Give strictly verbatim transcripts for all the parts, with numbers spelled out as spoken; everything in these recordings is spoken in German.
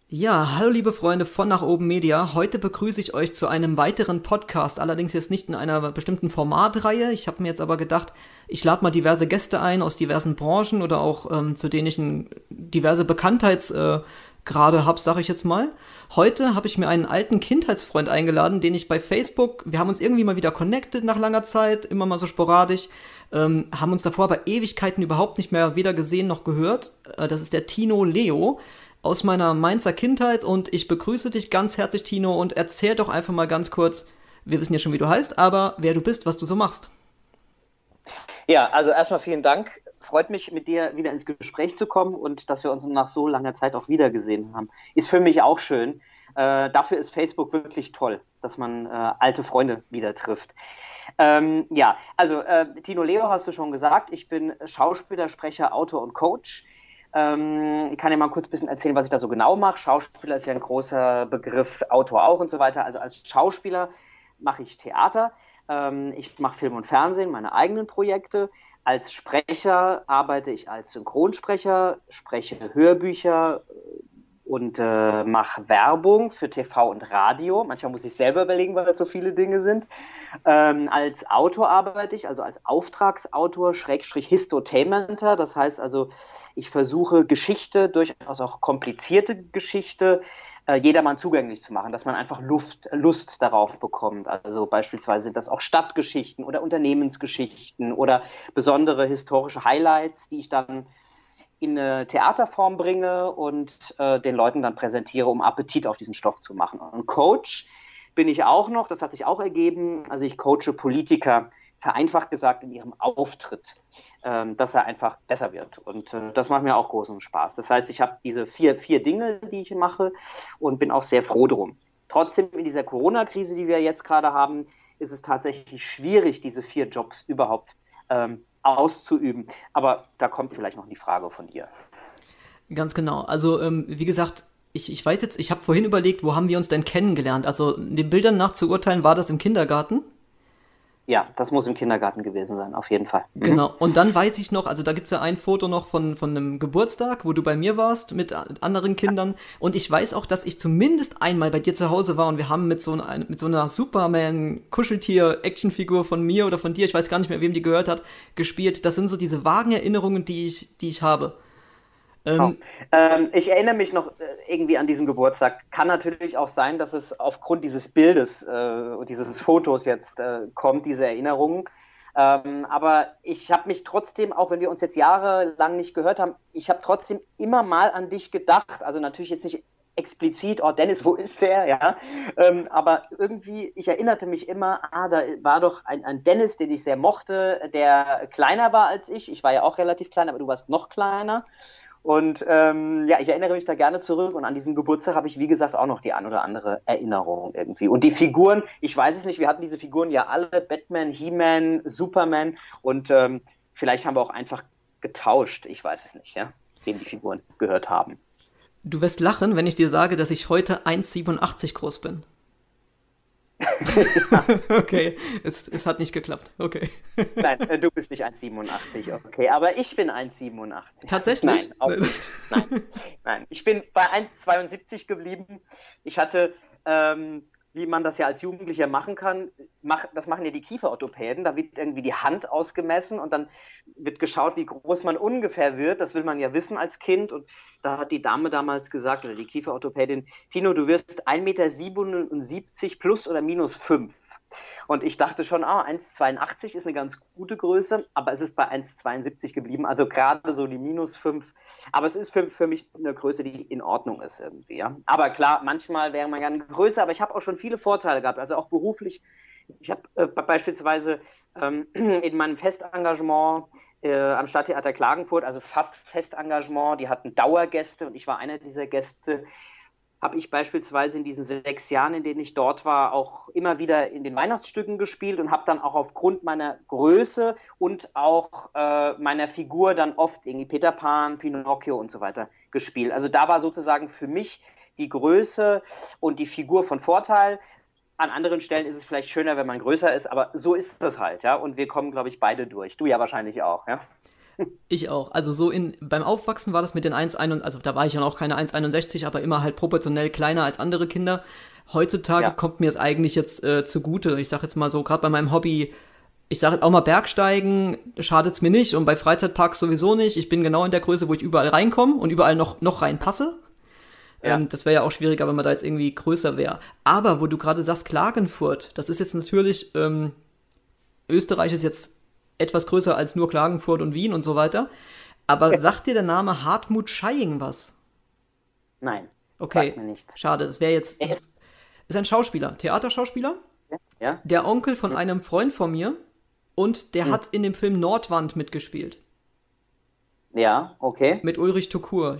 Ja, hallo liebe Freunde von Nach oben Media. Heute begrüße ich euch zu einem weiteren Podcast, allerdings jetzt nicht in einer bestimmten Formatreihe. Ich habe mir jetzt aber gedacht, ich lade mal diverse Gäste ein aus diversen Branchen oder auch ähm, zu denen ich ein, diverse Bekanntheitsgrade äh, habe, sage ich jetzt mal. Heute habe ich mir einen alten Kindheitsfreund eingeladen, den ich bei Facebook, wir haben uns irgendwie mal wieder connected nach langer Zeit, immer mal so sporadisch, ähm, haben uns davor aber Ewigkeiten überhaupt nicht mehr weder gesehen noch gehört. Äh, das ist der Tino Leo aus meiner Mainzer Kindheit und ich begrüße dich ganz herzlich, Tino, und erzähl doch einfach mal ganz kurz, wir wissen ja schon, wie du heißt, aber wer du bist, was du so machst. Ja, also erstmal vielen Dank. Freut mich, mit dir wieder ins Gespräch zu kommen und dass wir uns nach so langer Zeit auch wiedergesehen haben. Ist für mich auch schön. Äh, dafür ist Facebook wirklich toll, dass man äh, alte Freunde wieder trifft. Ähm, ja, also äh, Tino Leo hast du schon gesagt. Ich bin Schauspieler, Sprecher, Autor und Coach. Ähm, ich kann dir mal kurz ein bisschen erzählen, was ich da so genau mache. Schauspieler ist ja ein großer Begriff, Autor auch und so weiter. Also als Schauspieler mache ich Theater. Ähm, ich mache Film und Fernsehen, meine eigenen Projekte. Als Sprecher arbeite ich als Synchronsprecher, spreche Hörbücher und äh, mache Werbung für T V und Radio. Manchmal muss ich selber überlegen, weil das so viele Dinge sind. Ähm, als Autor arbeite ich, also als Auftragsautor, Schrägstrich Histotainmenter. Das heißt also, ich versuche Geschichte, durchaus auch komplizierte Geschichte, äh, jedermann zugänglich zu machen, dass man einfach Luft, Lust darauf bekommt. Also beispielsweise sind das auch Stadtgeschichten oder Unternehmensgeschichten oder besondere historische Highlights, die ich dann in eine Theaterform bringe und äh, den Leuten dann präsentiere, um Appetit auf diesen Stoff zu machen. Und Coach bin ich auch noch, das hat sich auch ergeben. Also ich coache Politiker, vereinfacht gesagt, in ihrem Auftritt, ähm, dass er einfach besser wird. Und äh, das macht mir auch großen Spaß. Das heißt, ich habe diese vier, vier Dinge, die ich mache und bin auch sehr froh drum. Trotzdem in dieser Corona-Krise, die wir jetzt gerade haben, ist es tatsächlich schwierig, diese vier Jobs überhaupt ähm, auszuüben. Aber da kommt vielleicht noch die Frage von dir. Ganz genau. Also, ähm, wie gesagt, ich, ich weiß jetzt, ich habe vorhin überlegt, wo haben wir uns denn kennengelernt? Also, den Bildern nach zu urteilen, war das im Kindergarten? Ja, das muss im Kindergarten gewesen sein, auf jeden Fall. Mhm. Genau, und dann weiß ich noch, also da gibt es ja ein Foto noch von, von einem Geburtstag, wo du bei mir warst mit anderen Kindern. Und ich weiß auch, dass ich zumindest einmal bei dir zu Hause war und wir haben mit so, ein, mit so einer Superman-Kuscheltier-Actionfigur von mir oder von dir, ich weiß gar nicht mehr, wem die gehört hat, gespielt. Das sind so diese vagen Erinnerungen, die ich, die ich habe. Oh. Ähm, Ähm, ich erinnere mich noch äh, irgendwie an diesen Geburtstag. Kann natürlich auch sein, dass es aufgrund dieses Bildes äh, und dieses Fotos jetzt äh, kommt, diese Erinnerung. Ähm, aber ich habe mich trotzdem, auch wenn wir uns jetzt jahrelang nicht gehört haben, ich habe trotzdem immer mal an dich gedacht. Also natürlich jetzt nicht explizit, oh Dennis, wo ist der? Ja, ähm, aber irgendwie, ich erinnerte mich immer, ah, da war doch ein, ein Dennis, den ich sehr mochte, der kleiner war als ich. Ich war ja auch relativ klein, aber du warst noch kleiner. Und ähm, ja, ich erinnere mich da gerne zurück und an diesen Geburtstag habe ich, wie gesagt, auch noch die ein oder andere Erinnerung irgendwie. Und die Figuren, ich weiß es nicht, wir hatten diese Figuren ja alle, Batman, He-Man, Superman und ähm, vielleicht haben wir auch einfach getauscht, ich weiß es nicht, ja, wem die Figuren gehört haben. Du wirst lachen, wenn ich dir sage, dass ich heute eins Komma siebenundachtzig groß bin. Okay, es, es hat nicht geklappt. Okay. Nein, äh, du bist nicht eins Komma siebenundachtzig, okay, aber ich bin eins Komma siebenundachtzig. Tatsächlich? Nein, auch nicht. Nein, nein. Ich bin bei eins Komma zweiundsiebzig geblieben. Ich hatte, ähm, wie man das ja als Jugendlicher machen kann, mach, das machen ja die Kieferorthopäden, da wird irgendwie die Hand ausgemessen und dann wird geschaut, wie groß man ungefähr wird. Das will man ja wissen als Kind. Und da hat die Dame damals gesagt, oder die Kieferorthopädin, Tino, du wirst eins Komma siebenundsiebzig Meter plus oder minus fünf. Und ich dachte schon, ah, eins Komma zweiundachtzig ist eine ganz gute Größe, aber es ist bei eins Komma zweiundsiebzig geblieben, also gerade so die minus fünf. Aber es ist für, für mich eine Größe, die in Ordnung ist irgendwie. Ja. Aber klar, manchmal wäre man gerne größer, aber ich habe auch schon viele Vorteile gehabt, also auch beruflich. Ich habe äh, beispielsweise ähm, in meinem Festengagement äh, am Stadttheater Klagenfurt, also fast Festengagement, die hatten Dauergäste und ich war einer dieser Gäste, habe ich beispielsweise in diesen sechs Jahren, in denen ich dort war, auch immer wieder in den Weihnachtsstücken gespielt und habe dann auch aufgrund meiner Größe und auch äh, meiner Figur dann oft irgendwie Peter Pan, Pinocchio und so weiter gespielt. Also da war sozusagen für mich die Größe und die Figur von Vorteil. An anderen Stellen ist es vielleicht schöner, wenn man größer ist, aber so ist das halt, ja. Und wir kommen, glaube ich, beide durch. Du ja wahrscheinlich auch, ja. Ich auch. Also so in, beim Aufwachsen war das mit den eins Komma eins, also da war ich ja noch keine eins Komma einundsechzig, aber immer halt proportionell kleiner als andere Kinder. Heutzutage Ja, kommt mir es eigentlich jetzt äh, zugute. Ich sag jetzt mal so, gerade bei meinem Hobby, ich sage jetzt auch mal Bergsteigen, schadet es mir nicht und bei Freizeitparks sowieso nicht. Ich bin genau in der Größe, wo ich überall reinkomme und überall noch, noch reinpasse. ja, Ähm, das wäre ja auch schwieriger, wenn man da jetzt irgendwie größer wäre. Aber wo du gerade sagst, Klagenfurt, das ist jetzt natürlich, ähm, Österreich ist jetzt etwas größer als nur Klagenfurt und Wien und so weiter. Aber sagt dir der Name Hartmut Scheying was? nein, sagt Okay, mir nichts. schade. Das wäre jetzt, Er das ist, ist ein Schauspieler, Theaterschauspieler. ja? Der Onkel von einem Freund von mir und der Hm. hat in dem Film Nordwand mitgespielt. Ja, okay. Mit Ulrich Tukur.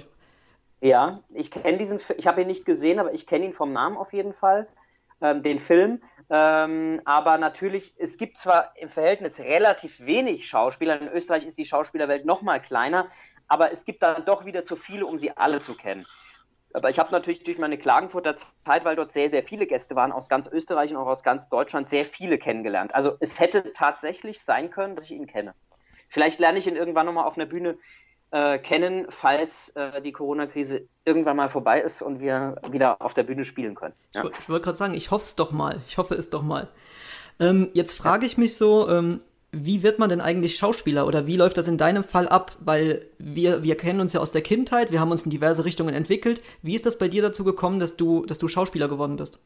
Ja, ich kenne diesen Film, ich habe ihn nicht gesehen, aber ich kenne ihn vom Namen auf jeden Fall, ähm, den Film. Ähm, aber natürlich, es gibt zwar im Verhältnis relativ wenig Schauspieler, in Österreich ist die Schauspielerwelt noch mal kleiner, aber es gibt dann doch wieder zu viele, um sie alle zu kennen. Aber ich habe natürlich durch meine Klagenfurter Zeit, weil dort sehr, sehr viele Gäste waren, aus ganz Österreich und auch aus ganz Deutschland, sehr viele kennengelernt. Also es hätte tatsächlich sein können, dass ich ihn kenne. Vielleicht lerne ich ihn irgendwann nochmal auf einer Bühne äh, kennen, falls äh, die Corona-Krise irgendwann mal vorbei ist und wir wieder auf der Bühne spielen können. Ich, Ja, woll- ich wollte gerade sagen, ich hoffe es doch mal. Ich hoffe es doch mal. Ähm, jetzt ja. frage ich mich so, ähm, wie wird man denn eigentlich Schauspieler oder wie läuft das in deinem Fall ab? Weil wir, wir kennen uns ja aus der Kindheit, wir haben uns in diverse Richtungen entwickelt. Wie ist das bei dir dazu gekommen, dass du, dass du Schauspieler geworden bist?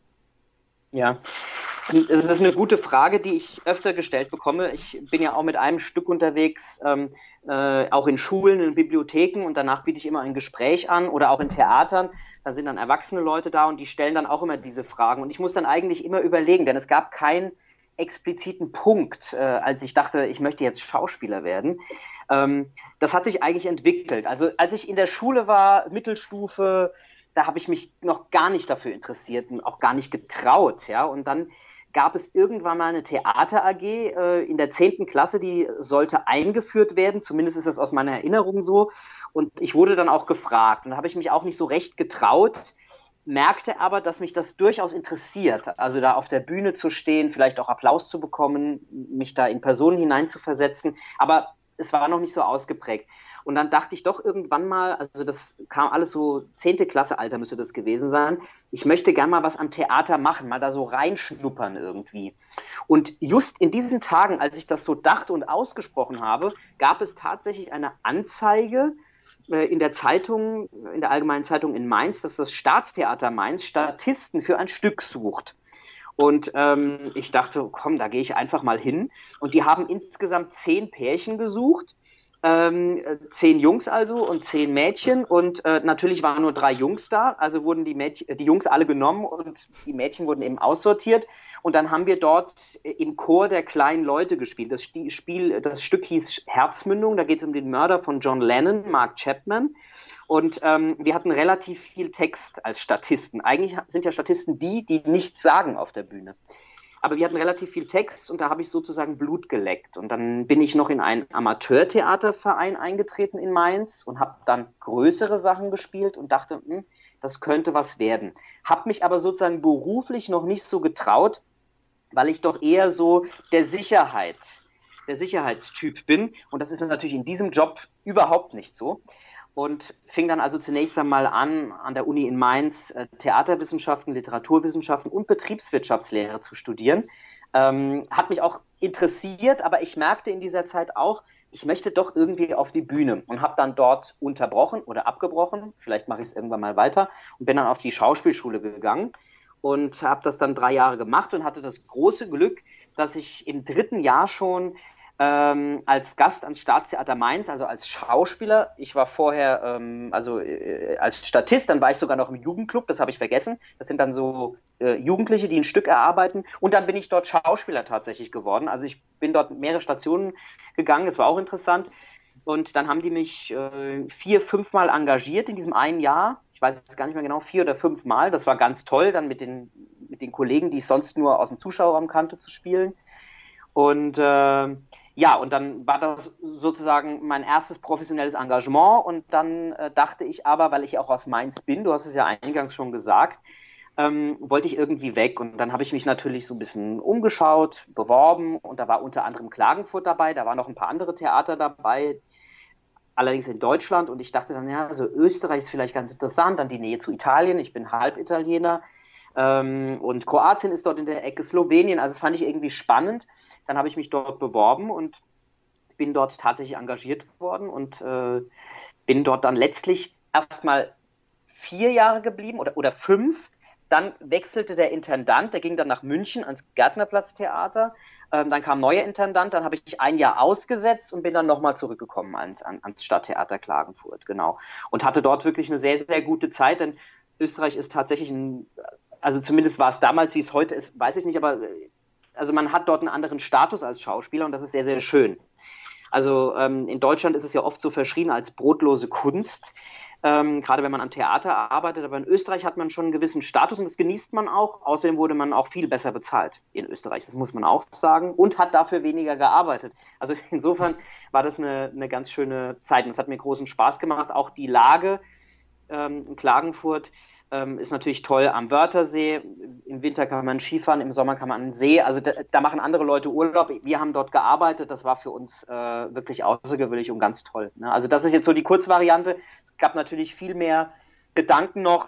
Ja. Das ist eine gute Frage, die ich öfter gestellt bekomme. Ich bin ja auch mit einem Stück unterwegs, ähm, äh, auch in Schulen, in Bibliotheken und danach biete ich immer ein Gespräch an oder auch in Theatern. Da sind dann erwachsene Leute da und die stellen dann auch immer diese Fragen. Und ich muss dann eigentlich immer überlegen, denn es gab keinen expliziten Punkt, äh, als ich dachte, ich möchte jetzt Schauspieler werden. Ähm, das hat sich eigentlich entwickelt. Also als ich in der Schule war, Mittelstufe, da habe ich mich noch gar nicht dafür interessiert und auch gar nicht getraut. Ja? Und dann gab es irgendwann mal eine Theater-A G äh, in der zehnten Klasse, die sollte eingeführt werden. Zumindest ist das aus meiner Erinnerung so. Und ich wurde dann auch gefragt. Und da habe ich mich auch nicht so recht getraut, merkte aber, dass mich das durchaus interessiert. Also da auf der Bühne zu stehen, vielleicht auch Applaus zu bekommen, mich da in Personen hineinzuversetzen. Aber es war noch nicht so ausgeprägt. Und dann dachte ich doch irgendwann mal, also das kam alles so zehnte Klasse Alter müsste das gewesen sein, ich möchte gern mal was am Theater machen, mal da so reinschnuppern irgendwie. Und just in diesen Tagen, als ich das so dachte und ausgesprochen habe, gab es tatsächlich eine Anzeige äh, in der Zeitung, in der Allgemeinen Zeitung in Mainz, dass das Staatstheater Mainz Statisten für ein Stück sucht. Und ähm, ich dachte, komm, da gehe ich einfach mal hin. Und die haben insgesamt zehn Pärchen gesucht. Ähm, zehn Jungs also und zehn Mädchen und äh, natürlich waren nur drei Jungs da, also wurden die, Mädchen, die Jungs alle genommen und die Mädchen wurden eben aussortiert und dann haben wir dort im Chor der kleinen Leute gespielt. Das Spiel, das Stück hieß Herzmündung, da geht es um den Mörder von John Lennon, Mark Chapman. Und ähm, wir hatten relativ viel Text als Statisten. Eigentlich sind ja Statisten die, die nichts sagen auf der Bühne. Aber wir hatten relativ viel Text und da habe ich sozusagen Blut geleckt. Und dann bin ich noch in einen Amateurtheaterverein eingetreten in Mainz und habe dann größere Sachen gespielt und dachte, hm, das könnte was werden. Habe mich aber sozusagen beruflich noch nicht so getraut, weil ich doch eher so der Sicherheit, der Sicherheitstyp bin. Und das ist natürlich in diesem Job überhaupt nicht so. Und fing dann also zunächst einmal an, an der Uni in Mainz äh, Theaterwissenschaften, Literaturwissenschaften und Betriebswirtschaftslehre zu studieren. Ähm, hat mich auch interessiert, aber ich merkte in dieser Zeit auch, ich möchte doch irgendwie auf die Bühne und habe dann dort unterbrochen oder abgebrochen, vielleicht mache ich es irgendwann mal weiter und bin dann auf die Schauspielschule gegangen und habe das dann drei Jahre gemacht und hatte das große Glück, dass ich im dritten Jahr schon ähm, als Gast ans Staatstheater Mainz, also als Schauspieler. Ich war vorher, ähm, also äh, als Statist, dann war ich sogar noch im Jugendclub, das habe ich vergessen. Das sind dann so äh, Jugendliche, die ein Stück erarbeiten. Und dann bin ich dort Schauspieler tatsächlich geworden. Also ich bin dort mehrere Stationen gegangen, das war auch interessant. Und dann haben die mich äh, vier, fünfmal engagiert in diesem einen Jahr. Ich weiß jetzt gar nicht mehr genau, vier oder fünf Mal. Das war ganz toll, dann mit den, mit den Kollegen, die ich sonst nur aus dem Zuschauerraum kannte, zu spielen. Und äh, ja, und dann war das sozusagen mein erstes professionelles Engagement. Und dann äh, dachte ich aber, weil ich auch aus Mainz bin, du hast es ja eingangs schon gesagt, ähm, wollte ich irgendwie weg. Und dann habe ich mich natürlich so ein bisschen umgeschaut, beworben. Und da war unter anderem Klagenfurt dabei, da waren noch ein paar andere Theater dabei, allerdings in Deutschland und ich dachte dann, ja, also Österreich ist vielleicht ganz interessant, dann die Nähe zu Italien, ich bin Halbitaliener ähm, und Kroatien ist dort in der Ecke, Slowenien, also das fand ich irgendwie spannend. Dann habe ich mich dort beworben und bin dort tatsächlich engagiert worden und äh, bin dort dann letztlich erstmal vier Jahre geblieben oder, oder fünf. Dann wechselte der Intendant, der ging dann nach München ans Gärtnerplatztheater. Ähm, dann kam ein neuer Intendant, dann habe ich ein Jahr ausgesetzt und bin dann nochmal zurückgekommen ans, ans Stadttheater Klagenfurt, genau. Und hatte dort wirklich eine sehr, sehr gute Zeit, denn Österreich ist tatsächlich ein, also zumindest war es damals, wie es heute ist, weiß ich nicht, aber also man hat dort einen anderen Status als Schauspieler und das ist sehr, sehr schön. Also ähm, in Deutschland ist es ja oft so verschrien als brotlose Kunst, ähm, gerade wenn man am Theater arbeitet. Aber in Österreich hat man schon einen gewissen Status und das genießt man auch. Außerdem wurde man auch viel besser bezahlt in Österreich, das muss man auch sagen, und hat dafür weniger gearbeitet. Also insofern war das eine, eine ganz schöne Zeit und es hat mir großen Spaß gemacht. Auch die Lage ähm, in Klagenfurt ähm, ist natürlich toll am Wörthersee. Im Winter kann man Skifahren, im Sommer kann man an den See. Also da, da machen andere Leute Urlaub. Wir haben dort gearbeitet. Das war für uns äh, wirklich außergewöhnlich und ganz toll. Ne? Also das ist jetzt so die Kurzvariante. Es gab natürlich viel mehr Gedanken noch.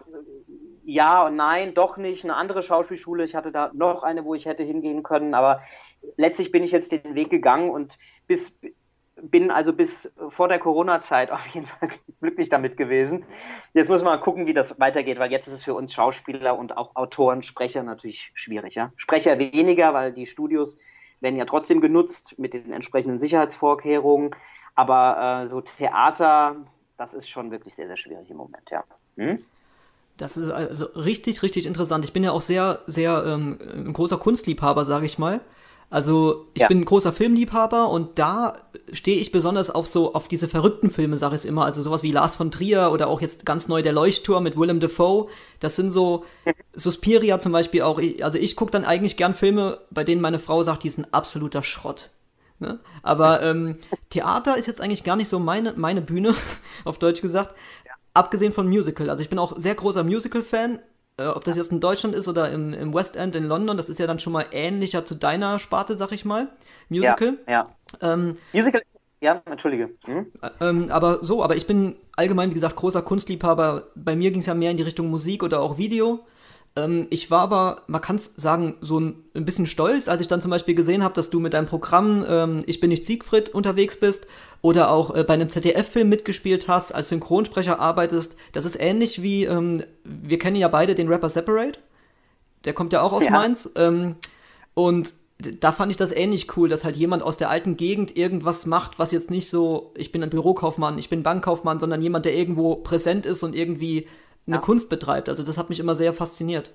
Ja und nein, doch nicht. Eine andere Schauspielschule. Ich hatte da noch eine, wo ich hätte hingehen können. Aber letztlich bin ich jetzt den Weg gegangen und bis... bin also bis vor der Corona-Zeit auf jeden Fall glücklich damit gewesen. Jetzt muss man mal gucken, wie das weitergeht, weil jetzt ist es für uns Schauspieler und auch Autoren, Sprecher natürlich schwierig. Ja? Sprecher weniger, weil die Studios werden ja trotzdem genutzt mit den entsprechenden Sicherheitsvorkehrungen. Aber äh, so Theater, das ist schon wirklich sehr, sehr schwierig im Moment. Ja. Hm? Das ist also richtig, richtig interessant. Ich bin ja auch sehr, sehr ähm, ein großer Kunstliebhaber, sage ich mal. Also ich ja. bin ein großer Filmliebhaber und da stehe ich besonders auf so auf diese verrückten Filme, sage ich immer, also sowas wie Lars von Trier oder auch jetzt ganz neu Der Leuchtturm mit Willem Dafoe. Das sind so Suspiria zum Beispiel auch. Also ich gucke dann eigentlich gern Filme, bei denen meine Frau sagt, die sind absoluter Schrott. Ne? Aber ähm, Theater ist jetzt eigentlich gar nicht so meine, meine Bühne, auf Deutsch gesagt, ja. Abgesehen von Musical. Also ich bin auch sehr großer Musical-Fan. Äh, ob das jetzt in Deutschland ist oder im, im West End in London, das ist ja dann schon mal ähnlicher zu deiner Sparte, sag ich mal. Musical. Ja, ja. Ähm, Musical ist, ja, entschuldige. Hm? Ähm, aber so, aber ich bin allgemein, wie gesagt, großer Kunstliebhaber. Bei mir ging es ja mehr in die Richtung Musik oder auch Video. Ähm, ich war aber, man kann es sagen, so ein, ein bisschen stolz, als ich dann zum Beispiel gesehen habe, dass du mit deinem Programm ähm, Ich bin nicht Siegfried unterwegs bist oder auch äh, bei einem Z D F-Film mitgespielt hast, als Synchronsprecher arbeitest. Das ist ähnlich wie, ähm, wir kennen ja beide den Rapper Separate. Der kommt ja auch aus ja. Mainz. Ähm, und da fand ich das ähnlich cool, dass halt jemand aus der alten Gegend irgendwas macht, was jetzt nicht so, ich bin ein Bürokaufmann, ich bin Bankkaufmann, sondern jemand, der irgendwo präsent ist und irgendwie eine ja. Kunst betreibt. Also das hat mich immer sehr fasziniert.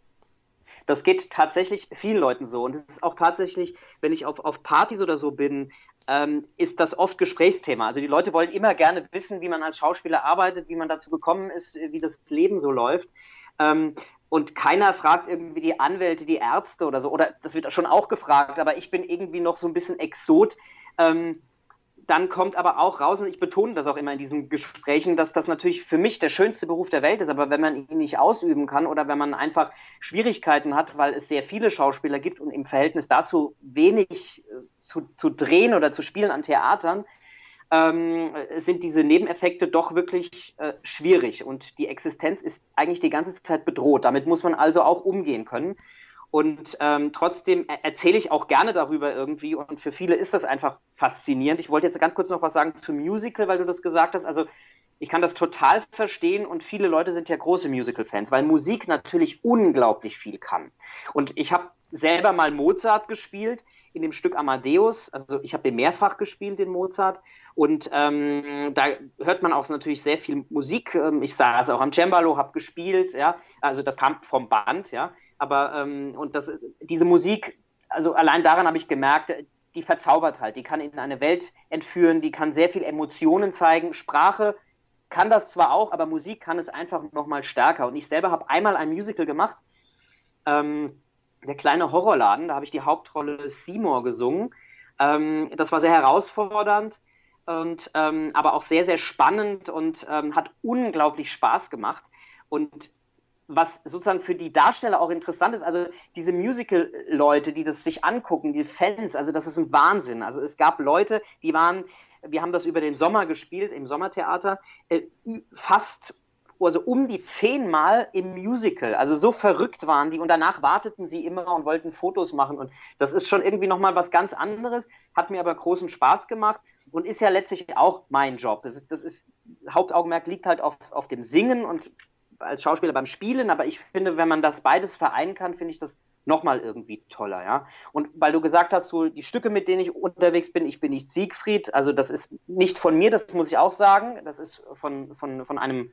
Das geht tatsächlich vielen Leuten so. Und es ist auch tatsächlich, wenn ich auf, auf Partys oder so bin, ähm, ist das oft Gesprächsthema. Also die Leute wollen immer gerne wissen, wie man als Schauspieler arbeitet, wie man dazu gekommen ist, wie das Leben so läuft. Ähm, und keiner fragt irgendwie die Anwälte, die Ärzte oder so. Oder das wird schon auch gefragt, aber ich bin irgendwie noch so ein bisschen Exot. Ähm, Dann kommt aber auch raus, und ich betone das auch immer in diesen Gesprächen, dass das natürlich für mich der schönste Beruf der Welt ist, aber wenn man ihn nicht ausüben kann oder wenn man einfach Schwierigkeiten hat, weil es sehr viele Schauspieler gibt und im Verhältnis dazu wenig zu, zu drehen oder zu spielen an Theatern, ähm, sind diese Nebeneffekte doch wirklich äh, schwierig und die Existenz ist eigentlich die ganze Zeit bedroht. Damit muss man also auch umgehen können. Und ähm, trotzdem erzähle ich auch gerne darüber irgendwie und für viele ist das einfach faszinierend. Ich wollte jetzt ganz kurz noch was sagen zum Musical, weil du das gesagt hast. Also ich kann das total verstehen und viele Leute sind ja große Musical-Fans, weil Musik natürlich unglaublich viel kann. Und ich habe selber mal Mozart gespielt in dem Stück Amadeus. Also ich habe den mehrfach gespielt, den Mozart. Und ähm, da hört man auch natürlich sehr viel Musik. Ich saß auch am Cembalo, habe gespielt. Ja, also das kam vom Band, ja. Aber ähm, und das, diese Musik, also allein daran habe ich gemerkt, die verzaubert halt, die kann in eine Welt entführen, die kann sehr viel Emotionen zeigen. Sprache kann das zwar auch, aber Musik kann es einfach noch mal stärker. Und ich selber habe einmal ein Musical gemacht, ähm, Der kleine Horrorladen, da habe ich die Hauptrolle Seymour gesungen. Ähm, das war sehr herausfordernd, und, ähm, aber auch sehr, sehr spannend und ähm, hat unglaublich Spaß gemacht. Und was sozusagen für die Darsteller auch interessant ist, also diese Musical-Leute, die das sich angucken, die Fans, also das ist ein Wahnsinn. Also es gab Leute, die waren wir haben das über den Sommer gespielt, im Sommertheater, äh, fast also um die zehnmal im Musical. Also so verrückt waren die und danach warteten sie immer und wollten Fotos machen und das ist schon irgendwie nochmal was ganz anderes, hat mir aber großen Spaß gemacht und ist ja letztlich auch mein Job. Das ist, das ist Hauptaugenmerk liegt halt auf, auf dem Singen und als Schauspieler beim Spielen, aber ich finde, wenn man das beides vereinen kann, finde ich das nochmal irgendwie toller, ja. Und weil du gesagt hast, so die Stücke, mit denen ich unterwegs bin, ich bin nicht Siegfried, also das ist nicht von mir, das muss ich auch sagen, das ist von, von, von einem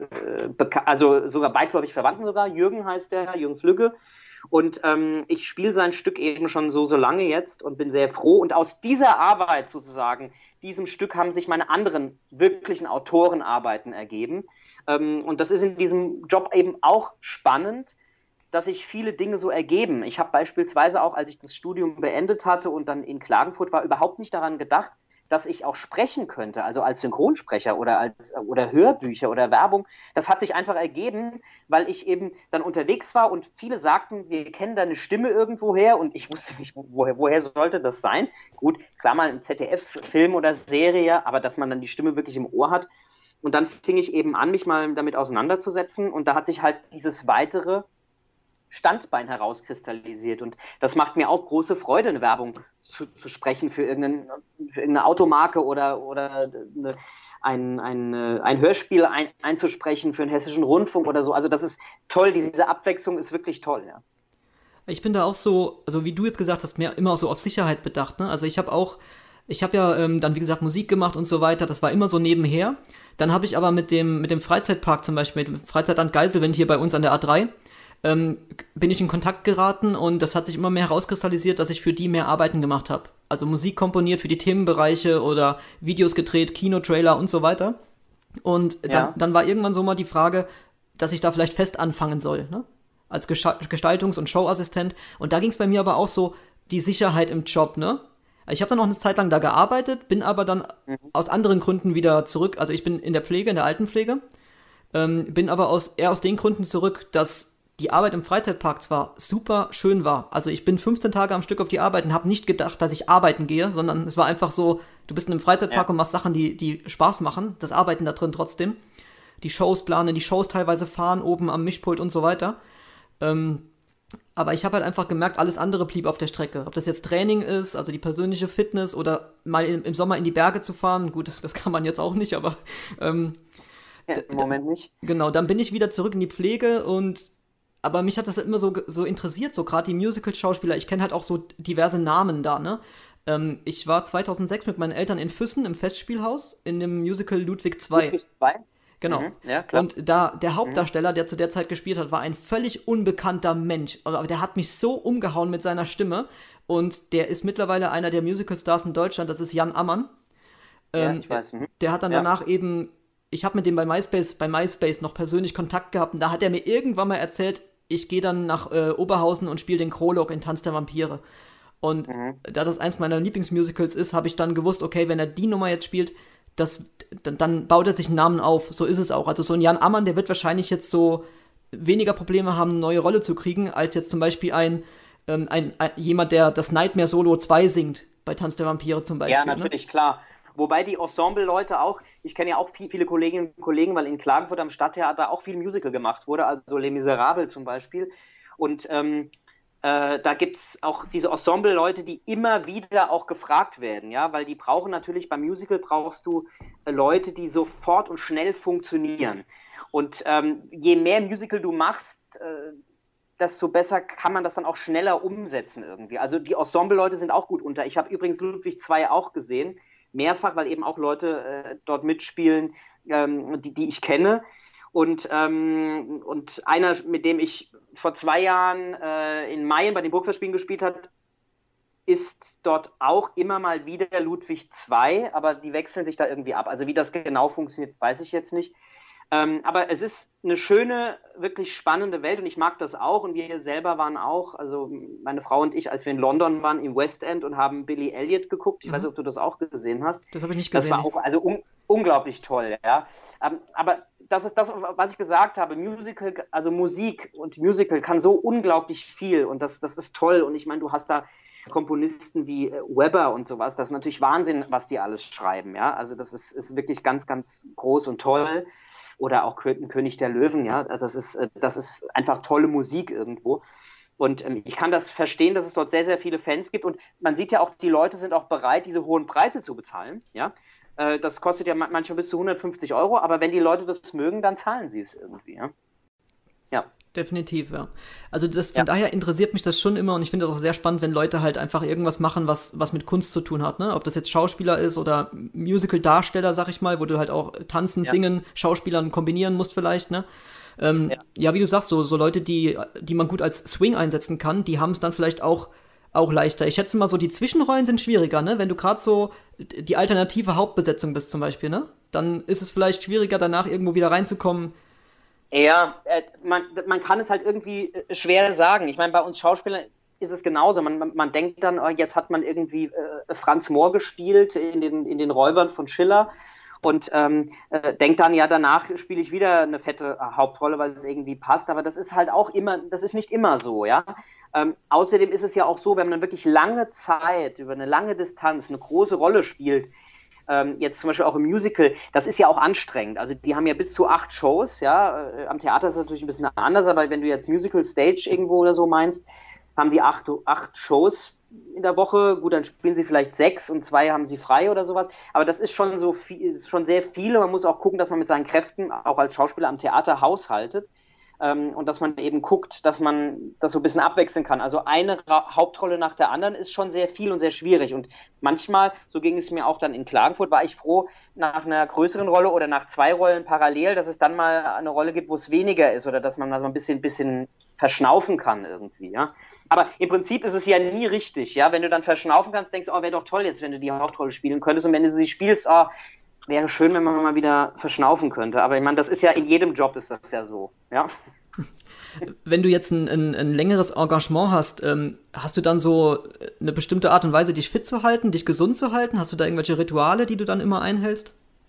also sogar beidgläubig Verwandten sogar, Jürgen heißt der, Jürgen Flügge und ähm, ich spiele sein Stück eben schon so, so lange jetzt und bin sehr froh und aus dieser Arbeit sozusagen, diesem Stück haben sich meine anderen wirklichen Autorenarbeiten ergeben ähm, und das ist in diesem Job eben auch spannend, dass sich viele Dinge so ergeben. Ich habe beispielsweise auch, als ich das Studium beendet hatte und dann in Klagenfurt war, überhaupt nicht daran gedacht, dass ich auch sprechen könnte, also als Synchronsprecher oder als oder Hörbücher oder Werbung. Das hat sich einfach ergeben, weil ich eben dann unterwegs war und viele sagten, wir kennen deine Stimme irgendwoher und ich wusste nicht, woher, woher sollte das sein. Gut, klar mal ein Z D F-Film oder Serie, aber dass man dann die Stimme wirklich im Ohr hat. Und dann fing ich eben an, mich mal damit auseinanderzusetzen und da hat sich halt dieses weitere Standbein herauskristallisiert und das macht mir auch große Freude, eine Werbung zu, zu sprechen für, irgendein, für irgendeine Automarke oder, oder eine, ein, ein, ein Hörspiel ein, einzusprechen für den Hessischen Rundfunk oder so. Also das ist toll, diese Abwechslung ist wirklich toll, ja. Ich bin da auch so, also wie du jetzt gesagt hast, mehr immer so auf Sicherheit bedacht, ne? Also ich habe auch, ich habe ja ähm, dann wie gesagt Musik gemacht und so weiter, das war immer so nebenher. Dann habe ich aber mit dem, mit dem Freizeitpark zum Beispiel, mit dem Freizeitland Geiselwind hier bei uns an der A drei, Ähm, bin ich in Kontakt geraten und das hat sich immer mehr herauskristallisiert, dass ich für die mehr Arbeiten gemacht habe. Also Musik komponiert für die Themenbereiche oder Videos gedreht, Kinotrailer und so weiter. Und dann, Ja. dann war irgendwann so mal die Frage, dass ich da vielleicht fest anfangen soll, ne? Als Gescha- Gestaltungs- und Showassistent. Und da ging es bei mir aber auch so, die Sicherheit im Job, ne? Ich habe dann noch eine Zeit lang da gearbeitet, bin aber dann Mhm. aus anderen Gründen wieder zurück. Also ich bin in der Pflege, in der Altenpflege, ähm, bin aber aus, eher aus den Gründen zurück, dass die Arbeit im Freizeitpark zwar super schön war, also ich bin fünfzehn Tage am Stück auf die Arbeit und habe nicht gedacht, dass ich arbeiten gehe, sondern es war einfach so, du bist in einem Freizeitpark Ja. und machst Sachen, die, die Spaß machen, das Arbeiten da drin trotzdem, die Shows planen, die Shows teilweise fahren, oben am Mischpult und so weiter. Ähm, aber ich habe halt einfach gemerkt, alles andere blieb auf der Strecke. Ob das jetzt Training ist, also die persönliche Fitness oder mal im, im Sommer in die Berge zu fahren, gut, das, das kann man jetzt auch nicht, aber ähm, Ja, im Moment nicht. genau, dann bin ich wieder zurück in die Pflege und aber mich hat das immer so, so interessiert, so gerade die Musical-Schauspieler. Ich kenne halt auch so diverse Namen da, ne? Ähm, ich war zweitausendsechs mit meinen Eltern in Füssen im Festspielhaus in dem Musical Ludwig zwei. Ludwig zwei? Genau. Mhm. Ja, klar. Und da der Hauptdarsteller, der zu der Zeit gespielt hat, war ein völlig unbekannter Mensch. Aber der hat mich so umgehauen mit seiner Stimme. Und der ist mittlerweile einer der Musical-Stars in Deutschland. Das ist Jan Ammann. Ja, Ähm, ich weiß. Mhm. Der hat dann Ja. danach eben, ich habe mit dem bei MySpace, bei MySpace noch persönlich Kontakt gehabt. Und da hat er mir irgendwann mal erzählt, ich gehe dann nach äh, Oberhausen und spiele den Krolog in Tanz der Vampire. Und Mhm. da das eins meiner Lieblingsmusicals ist, habe ich dann gewusst, okay, wenn er die Nummer jetzt spielt, das, dann, dann baut er sich einen Namen auf. So ist es auch. Also so ein Jan Ammann, der wird wahrscheinlich jetzt so weniger Probleme haben, eine neue Rolle zu kriegen, als jetzt zum Beispiel ein, ähm, ein, ein jemand, der das Nightmare Solo zwei singt, bei Tanz der Vampire zum Beispiel. Ja, Ne? natürlich, klar. Wobei die Ensemble-Leute auch, ich kenne ja auch viel, viele Kolleginnen und Kollegen, weil in Klagenfurt am Stadttheater auch viel Musical gemacht wurde, also Les Miserables zum Beispiel. Und ähm, äh, da gibt es auch diese Ensemble-Leute, die immer wieder auch gefragt werden, ja, weil die brauchen natürlich, beim Musical brauchst du äh, Leute, die sofort und schnell funktionieren. Und ähm, je mehr Musical du machst, äh, desto besser kann man das dann auch schneller umsetzen irgendwie. Also die Ensemble-Leute sind auch gut unter. Ich habe übrigens Ludwig zwei auch gesehen, mehrfach, weil eben auch Leute äh, dort mitspielen, ähm, die, die ich kenne. Und, ähm, und einer, mit dem ich vor zwei Jahren äh, in Mayen bei den Burgfestspielen gespielt hat, ist dort auch immer mal wieder Ludwig zwei, aber die wechseln sich da irgendwie ab. Also wie das genau funktioniert, weiß ich jetzt nicht. Ähm, aber es ist eine schöne, wirklich spannende Welt und ich mag das auch und wir selber waren auch, also meine Frau und ich, als wir in London waren, im West End und haben Billy Elliot geguckt, ich Mhm. weiß nicht, ob du das auch gesehen hast. Das habe ich nicht Das gesehen. war auch also un unglaublich toll, ja. Ähm, aber das ist das, was ich gesagt habe. Musical, also Musik und Musical kann so unglaublich viel und das, das ist toll. Und ich meine, du hast da Komponisten wie Webber und sowas. Das ist natürlich Wahnsinn, was die alles schreiben. Ja, also das ist, ist wirklich ganz, ganz groß und toll. Oder auch König der Löwen. Ja, das ist, das ist einfach tolle Musik irgendwo. Und ähm, ich kann das verstehen, dass es dort sehr, sehr viele Fans gibt. Und man sieht ja auch, die Leute sind auch bereit, diese hohen Preise zu bezahlen. Ja, äh, das kostet ja manchmal bis zu hundertfünfzig Euro. Aber wenn die Leute das mögen, dann zahlen sie es irgendwie. Ja. Ja. Definitiv, ja. Also das, von Ja. daher interessiert mich das schon immer und ich finde das auch sehr spannend, wenn Leute halt einfach irgendwas machen, was, was mit Kunst zu tun hat, ne? Ob das jetzt Schauspieler ist oder Musical-Darsteller, sag ich mal, wo du halt auch tanzen, Ja. singen, Schauspielern kombinieren musst vielleicht, ne? Ähm, Ja. ja, wie du sagst, so, so Leute, die, die man gut als Swing einsetzen kann, die haben es dann vielleicht auch, auch leichter. Ich schätze mal so, die Zwischenrollen sind schwieriger, ne? Wenn du gerade so die alternative Hauptbesetzung bist zum Beispiel, ne? Dann ist es vielleicht schwieriger, danach irgendwo wieder reinzukommen. Ja, äh, man, man kann es halt irgendwie äh, schwer sagen. Ich meine, bei uns Schauspielern ist es genauso. Man, man, man denkt dann, oh, jetzt hat man irgendwie äh, Franz Mohr gespielt in den, in den Räubern von Schiller und ähm, äh, denkt dann, ja, danach spiele ich wieder eine fette äh, Hauptrolle, weil es irgendwie passt. Aber das ist halt auch immer, das ist nicht immer so, ja. Ähm, außerdem ist es ja auch so, wenn man wirklich lange Zeit, über eine lange Distanz eine große Rolle spielt, ähm, jetzt zum Beispiel auch im Musical, das ist ja auch anstrengend. Also die haben ja bis zu acht Shows, ja. Äh, am Theater ist es natürlich ein bisschen anders, aber wenn du jetzt Musical Stage irgendwo oder so meinst, haben die acht, acht Shows in der Woche. Gut, dann spielen sie vielleicht sechs und zwei haben sie frei oder sowas. Aber das ist schon so viel, ist schon sehr viel. Und man muss auch gucken, dass man mit seinen Kräften auch als Schauspieler am Theater haushaltet. Ähm, und dass man eben guckt, dass man das so ein bisschen abwechseln kann. Also eine Ra- Hauptrolle nach der anderen ist schon sehr viel und sehr schwierig. Und manchmal, so ging es mir auch dann in Klagenfurt, war ich froh nach einer größeren Rolle oder nach zwei Rollen parallel, dass es dann mal eine Rolle gibt, wo es weniger ist oder dass man da so ein bisschen, bisschen verschnaufen kann irgendwie. Ja? Aber im Prinzip ist es ja nie richtig. Ja? Wenn du dann verschnaufen kannst, denkst du, oh, wäre doch toll jetzt, wenn du die Hauptrolle spielen könntest. Und wenn du sie spielst, oh, wäre schön, wenn man mal wieder verschnaufen könnte. Aber ich meine, das ist ja in jedem Job ist das ja so. Ja. Wenn du jetzt ein, ein, ein längeres Engagement hast, ähm, hast du dann so eine bestimmte Art und Weise, dich fit zu halten, dich gesund zu halten? Hast du da irgendwelche Rituale, die du dann immer einhältst?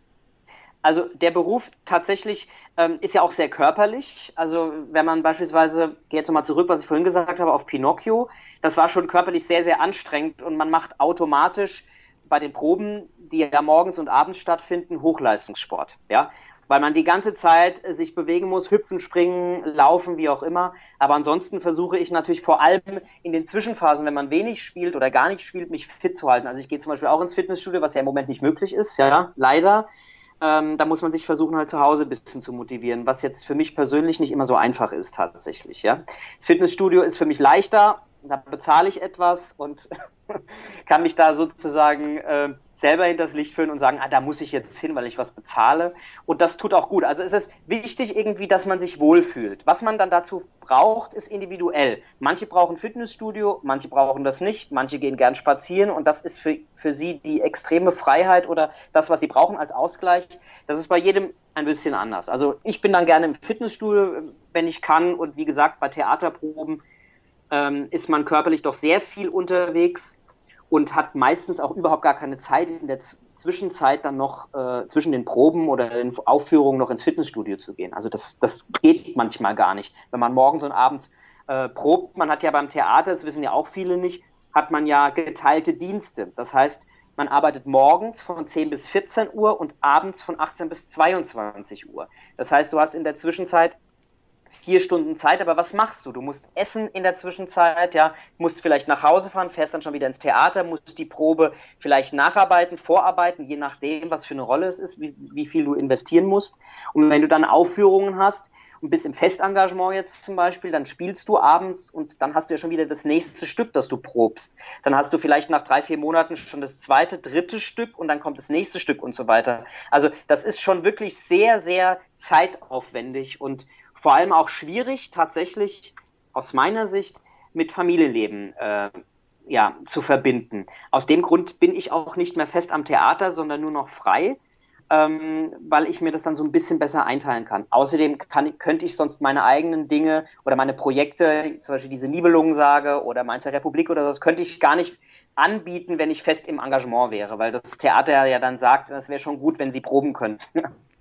Also der Beruf tatsächlich ähm, ist ja auch sehr körperlich. Also wenn man beispielsweise, gehe jetzt nochmal zurück, was ich vorhin gesagt habe, auf Pinocchio, das war schon körperlich sehr, sehr anstrengend und man macht automatisch bei den Proben, die ja morgens und abends stattfinden, Hochleistungssport. Ja? Weil man die ganze Zeit sich bewegen muss, hüpfen, springen, laufen, wie auch immer. Aber ansonsten versuche ich natürlich vor allem in den Zwischenphasen, wenn man wenig spielt oder gar nicht spielt, mich fit zu halten. Also ich gehe zum Beispiel auch ins Fitnessstudio, was ja im Moment nicht möglich ist, ja, leider. Ähm, da muss man sich versuchen, halt zu Hause ein bisschen zu motivieren, was jetzt für mich persönlich nicht immer so einfach ist tatsächlich. Ja. Das Fitnessstudio ist für mich leichter, da bezahle ich etwas und kann mich da sozusagen äh, selber hinters Licht führen und sagen, ah, da muss ich jetzt hin, weil ich was bezahle. Und das tut auch gut. Also es ist wichtig irgendwie, dass man sich wohlfühlt. Was man dann dazu braucht, ist individuell. Manche brauchen Fitnessstudio, manche brauchen das nicht, manche gehen gern spazieren und das ist für, für sie die extreme Freiheit oder das, was sie brauchen als Ausgleich. Das ist bei jedem ein bisschen anders. Also ich bin dann gerne im Fitnessstudio, wenn ich kann und wie gesagt, bei Theaterproben ähm, ist man körperlich doch sehr viel unterwegs und hat meistens auch überhaupt gar keine Zeit in der Z- Zwischenzeit dann noch äh, zwischen den Proben oder den Aufführungen noch ins Fitnessstudio zu gehen. Also das, das geht manchmal gar nicht. Wenn man morgens und abends äh, probt, man hat ja beim Theater, das wissen ja auch viele nicht, hat man ja geteilte Dienste. Das heißt, man arbeitet morgens von zehn bis vierzehn Uhr und abends von achtzehn bis zweiundzwanzig Uhr. Das heißt, du hast in der Zwischenzeit vier Stunden Zeit, aber was machst du? Du musst essen in der Zwischenzeit, ja, musst vielleicht nach Hause fahren, fährst dann schon wieder ins Theater, musst die Probe vielleicht nacharbeiten, vorarbeiten, je nachdem, was für eine Rolle es ist, wie, wie viel du investieren musst. Und wenn du dann Aufführungen hast und bist im Festengagement jetzt zum Beispiel, dann spielst du abends und dann hast du ja schon wieder das nächste Stück, das du probst. Dann hast du vielleicht nach drei, vier Monaten schon das zweite, dritte Stück und dann kommt das nächste Stück und so weiter. Also das ist schon wirklich sehr, sehr zeitaufwendig und vor allem auch schwierig, tatsächlich aus meiner Sicht mit Familienleben äh, ja, zu verbinden. Aus dem Grund bin ich auch nicht mehr fest am Theater, sondern nur noch frei, ähm, weil ich mir das dann so ein bisschen besser einteilen kann. Außerdem kann, könnte ich sonst meine eigenen Dinge oder meine Projekte, zum Beispiel diese Nibelungensage oder Mainzer Republik oder so, das könnte ich gar nicht anbieten, wenn ich fest im Engagement wäre, weil das Theater ja dann sagt, das wäre schon gut, wenn sie proben könnten.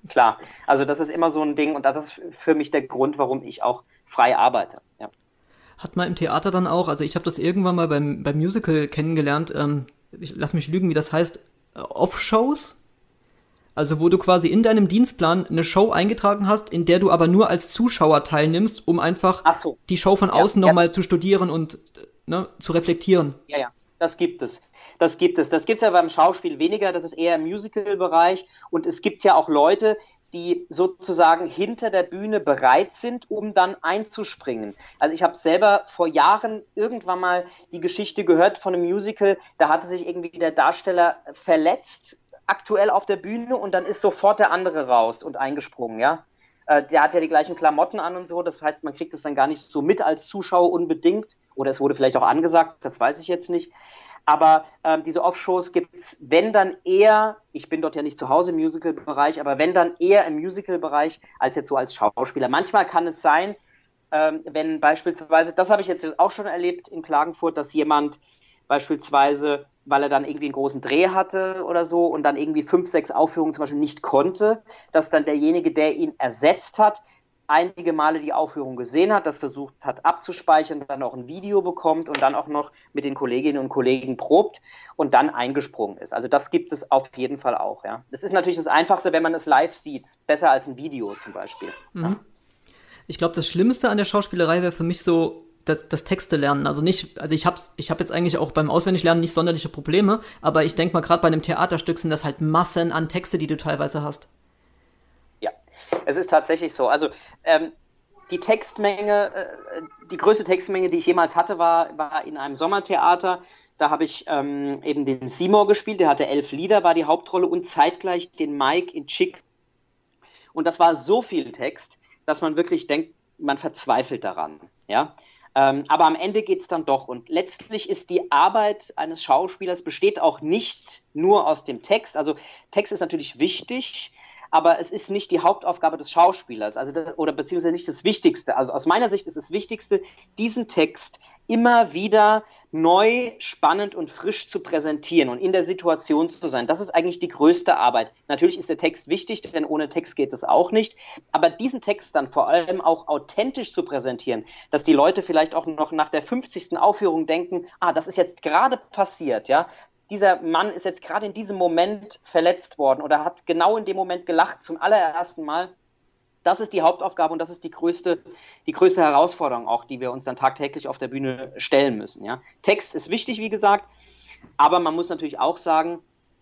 klar. Also das ist immer so ein Ding und das ist für mich der Grund, warum ich auch frei arbeite. Ja. Hat man im Theater dann auch, also ich habe das irgendwann mal beim, beim Musical kennengelernt, ähm, ich lass mich lügen, wie das heißt, äh, Off-Shows? Also wo du quasi in deinem Dienstplan eine Show eingetragen hast, in der du aber nur als Zuschauer teilnimmst, um einfach Ach so. die Show von Ja, außen ja, nochmal zu studieren und ne, zu reflektieren. ja, ja, das gibt es. Das gibt es. Das gibt es ja beim Schauspiel weniger, das ist eher im Musical-Bereich. Und es gibt ja auch Leute, die sozusagen hinter der Bühne bereit sind, um dann einzuspringen. Also ich habe selber vor Jahren irgendwann mal die Geschichte gehört von einem Musical, da hatte sich irgendwie der Darsteller verletzt, aktuell auf der Bühne, und dann ist sofort der andere raus und eingesprungen, ja. Äh, der hat ja die gleichen Klamotten an und so, das heißt, man kriegt es dann gar nicht so mit als Zuschauer unbedingt. Oder es wurde vielleicht auch angesagt, das weiß ich jetzt nicht. Aber ähm, diese Off-Shows gibt es, wenn dann eher, ich bin dort ja nicht zu Hause im Musical-Bereich, aber wenn dann eher im Musical-Bereich als jetzt so als Schauspieler. Manchmal kann es sein, ähm, wenn beispielsweise, das habe ich jetzt auch schon erlebt in Klagenfurt, dass jemand beispielsweise, weil er dann irgendwie einen großen Dreh hatte oder so und dann irgendwie fünf, sechs Aufführungen zum Beispiel nicht konnte, dass dann derjenige, der ihn ersetzt hat, einige Male die Aufführung gesehen hat, das versucht hat abzuspeichern, dann auch ein Video bekommt und dann auch noch mit den Kolleginnen und Kollegen probt und dann eingesprungen ist. Also das gibt es auf jeden Fall auch. Ja. Das ist natürlich das Einfachste, wenn man es live sieht. Besser als ein Video zum Beispiel. Mhm. Ja. Ich glaube, das Schlimmste an der Schauspielerei wäre für mich so das, das Texte lernen. Also nicht, also ich hab's, ich hab jetzt eigentlich auch beim Auswendiglernen nicht sonderliche Probleme, aber ich denke mal, gerade bei einem Theaterstück sind das halt Massen an Texte, die du teilweise hast. Ja, es ist tatsächlich so. Also ähm, die Textmenge, äh, die größte Textmenge, die ich jemals hatte, war, war in einem Sommertheater. Da habe ich ähm, eben den Seymour gespielt, der hatte elf Lieder, war die Hauptrolle, und zeitgleich den Mike in Chick. Und das war so viel Text, dass man wirklich denkt, man verzweifelt daran. Ja? Ähm, aber am Ende geht es dann doch. Und letztlich ist die Arbeit eines Schauspielers besteht auch nicht nur aus dem Text. Also Text ist natürlich wichtig, aber es ist nicht die Hauptaufgabe des Schauspielers, also das, oder beziehungsweise nicht das Wichtigste. Also aus meiner Sicht ist das Wichtigste, diesen Text immer wieder neu, spannend und frisch zu präsentieren und in der Situation zu sein. Das ist eigentlich die größte Arbeit. Natürlich ist der Text wichtig, denn ohne Text geht es auch nicht. Aber diesen Text dann vor allem auch authentisch zu präsentieren, dass die Leute vielleicht auch noch nach der fünfzigsten Aufführung denken, ah, das ist jetzt gerade passiert, ja. Dieser Mann ist jetzt gerade in diesem Moment verletzt worden oder hat genau in dem Moment gelacht zum allerersten Mal. Das ist die Hauptaufgabe und das ist die größte, die größte Herausforderung auch, die wir uns dann tagtäglich auf der Bühne stellen müssen. Ja. Text ist wichtig, wie gesagt, aber man muss natürlich auch sagen,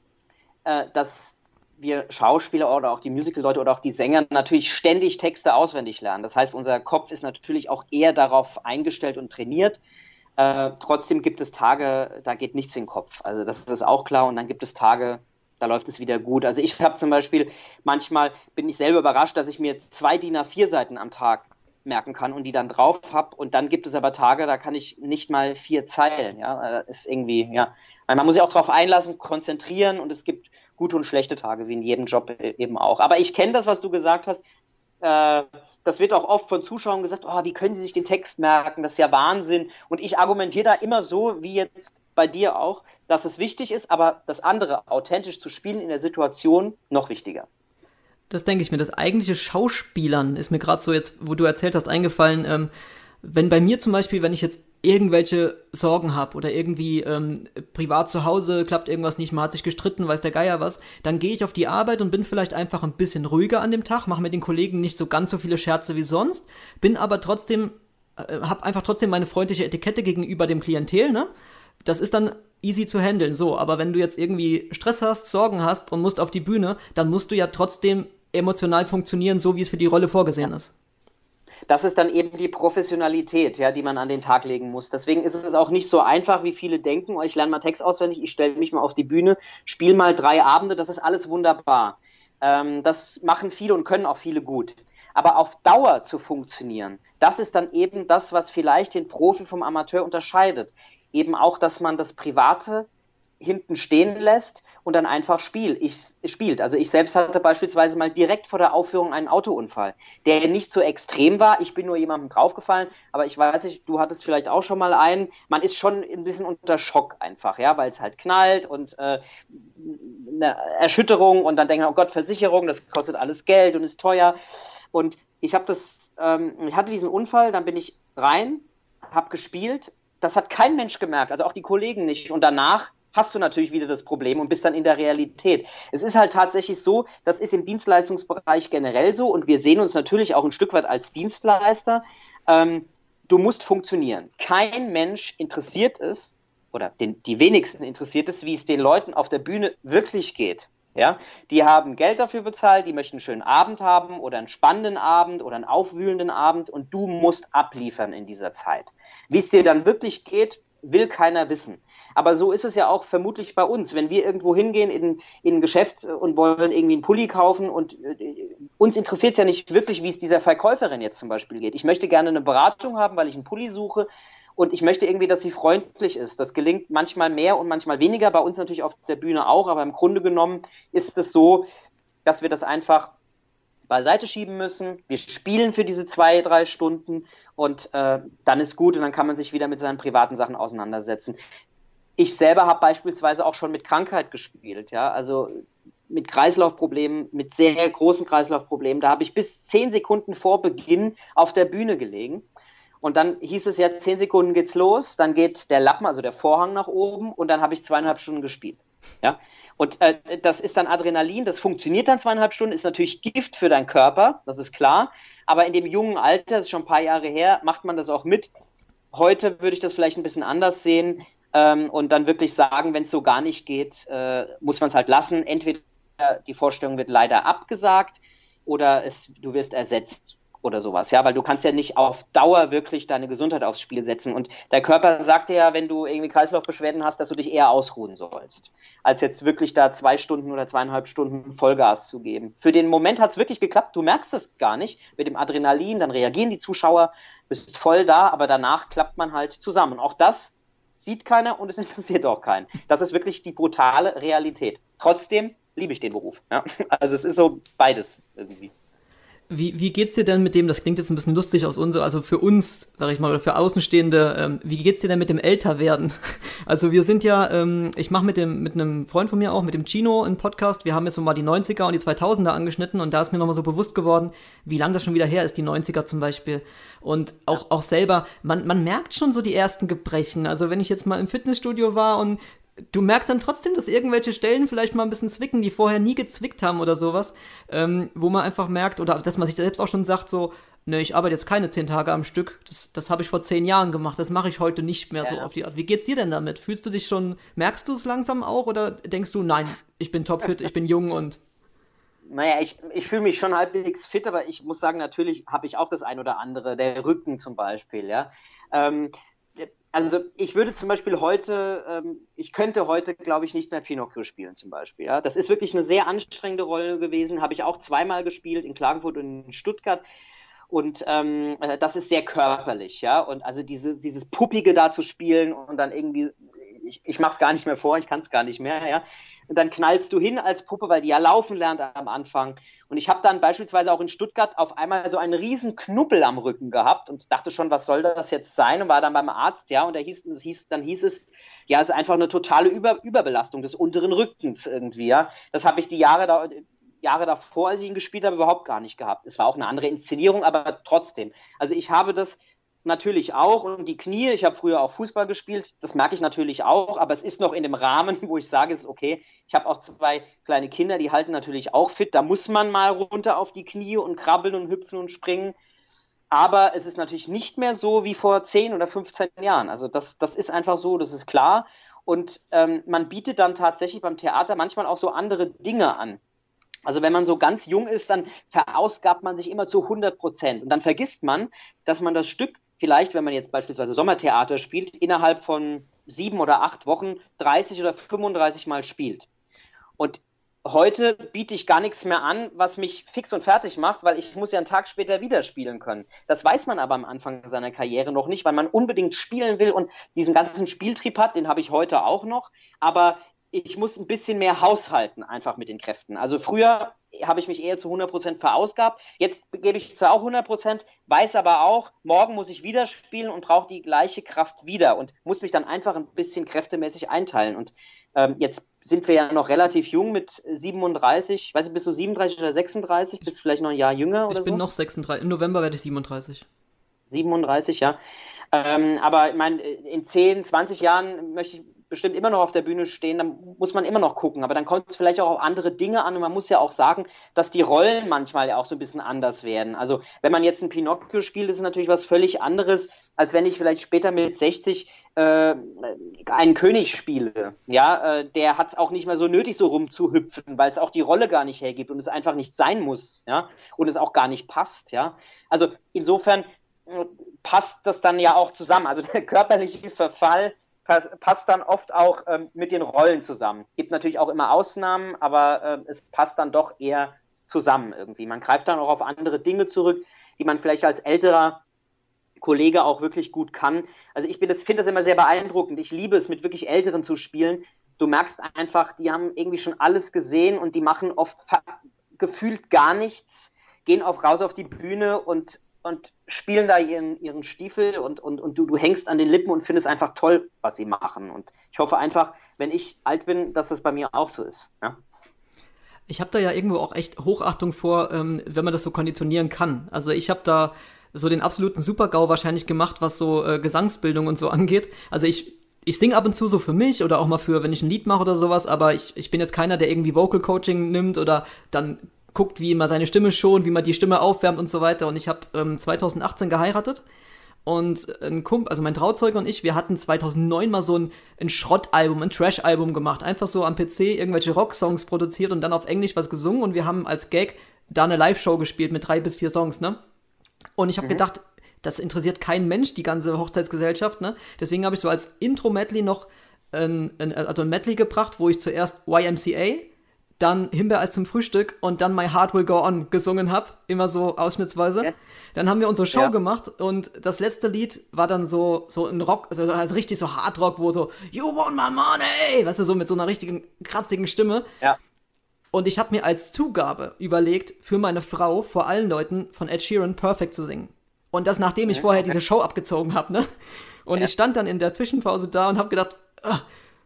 äh, dass wir Schauspieler oder auch die Musical-Leute oder auch die Sänger natürlich ständig Texte auswendig lernen. Das heißt, unser Kopf ist natürlich auch eher darauf eingestellt und trainiert. Äh, trotzdem gibt es Tage, da geht nichts in den Kopf. Also das ist auch klar. Und dann gibt es Tage, da läuft es wieder gut. Also ich habe zum Beispiel, manchmal bin ich selber überrascht, dass ich mir zwei D I N A vier Seiten am Tag merken kann und die dann drauf habe. Und dann gibt es aber Tage, da kann ich nicht mal vier Zeilen. Ja, das ist irgendwie, ja. Man muss sich auch darauf einlassen, konzentrieren, und es gibt gute und schlechte Tage, wie in jedem Job eben auch. Aber ich kenne das, was du gesagt hast. Äh, Das wird auch oft von Zuschauern gesagt, oh, wie können sie sich den Text merken, das ist ja Wahnsinn. Und ich argumentiere da immer so, wie jetzt bei dir auch, dass es wichtig ist, aber das andere, authentisch zu spielen in der Situation, noch wichtiger. Das denke ich mir. Das eigentliche Schauspielern ist mir gerade so jetzt, wo du erzählt hast, eingefallen. Ähm, wenn bei mir zum Beispiel, wenn ich jetzt irgendwelche Sorgen habe oder irgendwie ähm, privat zu Hause klappt irgendwas nicht, man hat sich gestritten, weiß der Geier was, dann gehe ich auf die Arbeit und bin vielleicht einfach ein bisschen ruhiger an dem Tag, mache mit den Kollegen nicht so ganz so viele Scherze wie sonst, bin aber trotzdem, äh, habe einfach trotzdem meine freundliche Etikette gegenüber dem Klientel, ne? Das ist dann easy zu handeln, so, aber wenn du jetzt irgendwie Stress hast, Sorgen hast und musst auf die Bühne, dann musst du ja trotzdem emotional funktionieren, so wie es für die Rolle vorgesehen ist. Das ist dann eben die Professionalität, ja, die man an den Tag legen muss. Deswegen ist es auch nicht so einfach, wie viele denken, oh, ich lerne mal Text auswendig, ich stelle mich mal auf die Bühne, spiele mal drei Abende, das ist alles wunderbar. Ähm, das machen viele und können auch viele gut. Aber auf Dauer zu funktionieren, das ist dann eben das, was vielleicht den Profi vom Amateur unterscheidet. Eben auch, dass man das Private hinten stehen lässt und dann einfach spielt. Ich, spielt. Also ich selbst hatte beispielsweise mal direkt vor der Aufführung einen Autounfall, der nicht so extrem war. Ich bin nur jemandem draufgefallen, aber ich weiß nicht, du hattest vielleicht auch schon mal einen. Man ist schon ein bisschen unter Schock einfach, ja, weil es halt knallt und äh, eine Erschütterung und dann denken, oh Gott, Versicherung, das kostet alles Geld und ist teuer. Und ich habe das, ähm, ich hatte diesen Unfall, dann bin ich rein, habe gespielt. Das hat kein Mensch gemerkt, also auch die Kollegen nicht. Und danach hast du natürlich wieder das Problem und bist dann in der Realität. Es ist halt tatsächlich so, das ist im Dienstleistungsbereich generell so und wir sehen uns natürlich auch ein Stück weit als Dienstleister. Ähm, du musst funktionieren. Kein Mensch interessiert es, oder den, die wenigsten interessiert es, wie es den Leuten auf der Bühne wirklich geht. Ja? Die haben Geld dafür bezahlt, die möchten einen schönen Abend haben oder einen spannenden Abend oder einen aufwühlenden Abend und du musst abliefern in dieser Zeit. Wie es dir dann wirklich geht, will keiner wissen. Aber so ist es ja auch vermutlich bei uns. Wenn wir irgendwo hingehen in, in ein Geschäft und wollen irgendwie einen Pulli kaufen und äh, uns interessiert es ja nicht wirklich, wie es dieser Verkäuferin jetzt zum Beispiel geht. Ich möchte gerne eine Beratung haben, weil ich einen Pulli suche und ich möchte irgendwie, dass sie freundlich ist. Das gelingt manchmal mehr und manchmal weniger, bei uns natürlich auf der Bühne auch, aber im Grunde genommen ist es so, dass wir das einfach beiseite schieben müssen. Wir spielen für diese zwei, drei Stunden und äh, dann ist gut und dann kann man sich wieder mit seinen privaten Sachen auseinandersetzen. Ich selber habe beispielsweise auch schon mit Krankheit gespielt, ja, also mit Kreislaufproblemen, mit sehr großen Kreislaufproblemen. Da habe ich bis zehn Sekunden vor Beginn auf der Bühne gelegen. Und dann hieß es ja, zehn Sekunden geht's los, dann geht der Lappen, also der Vorhang nach oben und dann habe ich zweieinhalb Stunden gespielt. Ja? Und äh, das ist dann Adrenalin, das funktioniert dann zweieinhalb Stunden, ist natürlich Gift für deinen Körper, das ist klar. Aber in dem jungen Alter, das ist schon ein paar Jahre her, macht man das auch mit. Heute würde ich das vielleicht ein bisschen anders sehen ähm, und dann wirklich sagen, wenn es so gar nicht geht, äh, muss man es halt lassen. Entweder die Vorstellung wird leider abgesagt oder es, du wirst ersetzt oder sowas, ja, weil du kannst ja nicht auf Dauer wirklich deine Gesundheit aufs Spiel setzen und der Körper sagt dir ja, wenn du irgendwie Kreislaufbeschwerden hast, dass du dich eher ausruhen sollst, als jetzt wirklich da zwei Stunden oder zweieinhalb Stunden Vollgas zu geben. Für den Moment hat es wirklich geklappt, du merkst es gar nicht mit dem Adrenalin, dann reagieren die Zuschauer, bist voll da, aber danach klappt man halt zusammen. Auch das sieht keiner und es interessiert auch keinen. Das ist wirklich die brutale Realität. Trotzdem liebe ich den Beruf. Ja? Also es ist so beides irgendwie. Wie, wie geht's dir denn mit dem, das klingt jetzt ein bisschen lustig aus unserer, also für uns, sag ich mal, oder für Außenstehende, ähm, wie geht's dir denn mit dem Älterwerden? Also wir sind ja, ähm, ich mache mit dem mit einem Freund von mir auch, mit dem Chino, einen Podcast, wir haben jetzt nochmal die neunziger und die zweitausender angeschnitten und da ist mir nochmal so bewusst geworden, wie lange das schon wieder her ist, die neunziger zum Beispiel. Und auch, auch selber, man, man merkt schon so die ersten Gebrechen, also wenn ich jetzt mal im Fitnessstudio war und du merkst dann trotzdem, dass irgendwelche Stellen vielleicht mal ein bisschen zwicken, die vorher nie gezwickt haben oder sowas, ähm, wo man einfach merkt, oder dass man sich selbst auch schon sagt, so, ne, ich arbeite jetzt keine zehn Tage am Stück, das, das habe ich vor zehn Jahren gemacht, das mache ich heute nicht mehr ja. So auf die Art. Wie geht's dir denn damit? Fühlst du dich schon, merkst du es langsam auch oder denkst du, nein, ich bin topfit, ich bin jung und... Naja, ich, ich fühle mich schon halbwegs fit, aber ich muss sagen, natürlich habe ich auch das ein oder andere, der Rücken zum Beispiel, ja. Ähm, Also ich würde zum Beispiel heute, ähm, ich könnte heute, glaube ich, nicht mehr Pinocchio spielen zum Beispiel. Ja? Das ist wirklich eine sehr anstrengende Rolle gewesen, habe ich auch zweimal gespielt, in Klagenfurt und in Stuttgart. Und ähm, das ist sehr körperlich, ja. Und also diese, dieses Puppige da zu spielen und dann irgendwie, ich, ich mache es gar nicht mehr vor, ich kann es gar nicht mehr, ja. Und dann knallst du hin als Puppe, weil die ja laufen lernt am Anfang. Und ich habe dann beispielsweise auch in Stuttgart auf einmal so einen riesen Knubbel am Rücken gehabt und dachte schon, was soll das jetzt sein? Und war dann beim Arzt, ja, und da hieß, hieß, dann hieß es, ja, es ist einfach eine totale Über, Überbelastung des unteren Rückens irgendwie, ja. Das habe ich die Jahre da, Jahre davor, als ich ihn gespielt habe, überhaupt gar nicht gehabt. Es war auch eine andere Inszenierung, aber trotzdem. Also ich habe das natürlich auch und die Knie, ich habe früher auch Fußball gespielt, das merke ich natürlich auch, aber es ist noch in dem Rahmen, wo ich sage, es ist okay. Ich habe auch zwei kleine Kinder, die halten natürlich auch fit, da muss man mal runter auf die Knie und krabbeln und hüpfen und springen, aber es ist natürlich nicht mehr so wie vor zehn oder fünfzehn Jahren, also das, das ist einfach so, das ist klar und ähm, man bietet dann tatsächlich beim Theater manchmal auch so andere Dinge an. Also wenn man so ganz jung ist, dann verausgabt man sich immer zu hundert Prozent und dann vergisst man, dass man das Stück vielleicht, wenn man jetzt beispielsweise Sommertheater spielt, innerhalb von sieben oder acht Wochen dreißig oder fünfunddreißig Mal spielt. Und heute biete ich gar nichts mehr an, was mich fix und fertig macht, weil ich muss ja einen Tag später wieder spielen können. Das weiß man aber am Anfang seiner Karriere noch nicht, weil man unbedingt spielen will und diesen ganzen Spieltrieb hat, den habe ich heute auch noch, aber ich muss ein bisschen mehr haushalten einfach mit den Kräften. Also früher habe ich mich eher zu hundert Prozent verausgabt. Jetzt gebe ich zwar auch hundert Prozent, weiß aber auch, morgen muss ich wieder spielen und brauche die gleiche Kraft wieder und muss mich dann einfach ein bisschen kräftemäßig einteilen. Und ähm, jetzt sind wir ja noch relativ jung mit siebenunddreißig. Ich weiß nicht, bist du siebenunddreißig oder sechsunddreißig? Bist du vielleicht noch ein Jahr jünger oder so? Ich bin noch sechsunddreißig. Im November werde ich siebenunddreißig. siebenunddreißig, ja. Ähm, aber ich meine, in zehn, zwanzig Jahren möchte ich bestimmt immer noch auf der Bühne stehen, dann muss man immer noch gucken. Aber dann kommt es vielleicht auch auf andere Dinge an und man muss ja auch sagen, dass die Rollen manchmal ja auch so ein bisschen anders werden. Also wenn man jetzt ein Pinocchio spielt, ist es natürlich was völlig anderes, als wenn ich vielleicht später mit sechzig äh, einen König spiele. Ja, äh, der hat es auch nicht mehr so nötig, so rumzuhüpfen, weil es auch die Rolle gar nicht hergibt und es einfach nicht sein muss, ja, und es auch gar nicht passt, ja. Also insofern passt das dann ja auch zusammen. Also der körperliche Verfall pass, passt dann oft auch ähm, mit den Rollen zusammen. Gibt natürlich auch immer Ausnahmen, aber äh, es passt dann doch eher zusammen irgendwie. Man greift dann auch auf andere Dinge zurück, die man vielleicht als älterer Kollege auch wirklich gut kann. Also ich finde das, find das immer sehr beeindruckend. Ich liebe es, mit wirklich Älteren zu spielen. Du merkst einfach, die haben irgendwie schon alles gesehen und die machen oft gefühlt gar nichts, gehen auch raus auf die Bühne und und spielen da ihren, ihren Stiefel und, und, und du, du hängst an den Lippen und findest einfach toll, was sie machen. Und ich hoffe einfach, wenn ich alt bin, dass das bei mir auch so ist. Ja? Ich habe da ja irgendwo auch echt Hochachtung vor, ähm, wenn man das so konditionieren kann. Also ich habe da so den absoluten Super-GAU wahrscheinlich gemacht, was so äh, Gesangsbildung und so angeht. Also ich, ich singe ab und zu so für mich oder auch mal für, wenn ich ein Lied mache oder sowas, aber ich, ich bin jetzt keiner, der irgendwie Vocal Coaching nimmt oder dann guckt, wie man seine Stimme schont, wie man die Stimme aufwärmt und so weiter. Und ich habe ähm, zweitausendachtzehn geheiratet und ein Kumpel, also mein Trauzeuger und ich, wir hatten zweitausendneun mal so ein, ein Schrottalbum, ein Trash-Album gemacht. Einfach so am P C irgendwelche Rocksongs produziert und dann auf Englisch was gesungen und wir haben als Gag da eine Live-Show gespielt mit drei bis vier Songs, ne? Und ich habe mhm. gedacht, das interessiert keinen Mensch, die ganze Hochzeitsgesellschaft, ne? Deswegen habe ich so als Intro-Medley noch ein, ein, also ein Medley gebracht, wo ich zuerst Y M C A, dann Himbeereis zum Frühstück und dann My Heart Will Go On gesungen habe, immer so ausschnittsweise. Ja. Dann haben wir unsere Show ja. gemacht und das letzte Lied war dann so, so ein Rock, also, also richtig so Hardrock, wo so You want my money, weißt du, so mit so einer richtigen, kratzigen Stimme. Ja. Und ich habe mir als Zugabe überlegt, für meine Frau vor allen Leuten von Ed Sheeran Perfect zu singen. Und das, nachdem ich vorher diese Show abgezogen habe, ne? Und ja. ich stand dann in der Zwischenpause da und habe gedacht, uh,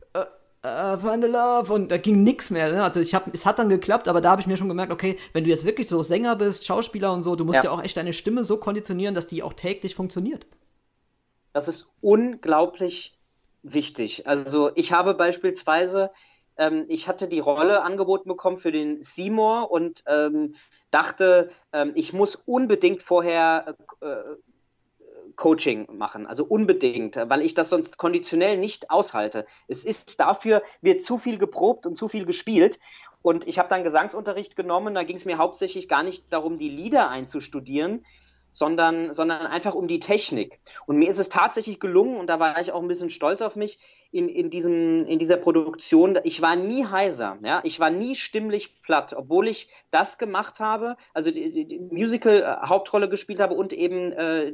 Uh, find a love und da ging nichts mehr, ne? Also ich hab, es hat dann geklappt, aber da habe ich mir schon gemerkt, okay, wenn du jetzt wirklich so Sänger bist, Schauspieler und so, du musst ja. ja auch echt deine Stimme so konditionieren, dass die auch täglich funktioniert. Das ist unglaublich wichtig. Also ich habe beispielsweise, ähm, ich hatte die Rolle angeboten bekommen für den Seymour und ähm, dachte, ähm, ich muss unbedingt vorher äh, Coaching machen, also unbedingt, weil ich das sonst konditionell nicht aushalte. Es ist dafür, wird zu viel geprobt und zu viel gespielt und ich habe dann Gesangsunterricht genommen, da ging es mir hauptsächlich gar nicht darum, die Lieder einzustudieren, sondern, sondern einfach um die Technik. Und mir ist es tatsächlich gelungen, und da war ich auch ein bisschen stolz auf mich, in, in, diesem, in dieser Produktion, ich war nie heiser, ja? Ich war nie stimmlich platt, obwohl ich das gemacht habe, also die, die, die Musical-Hauptrolle gespielt habe und eben äh,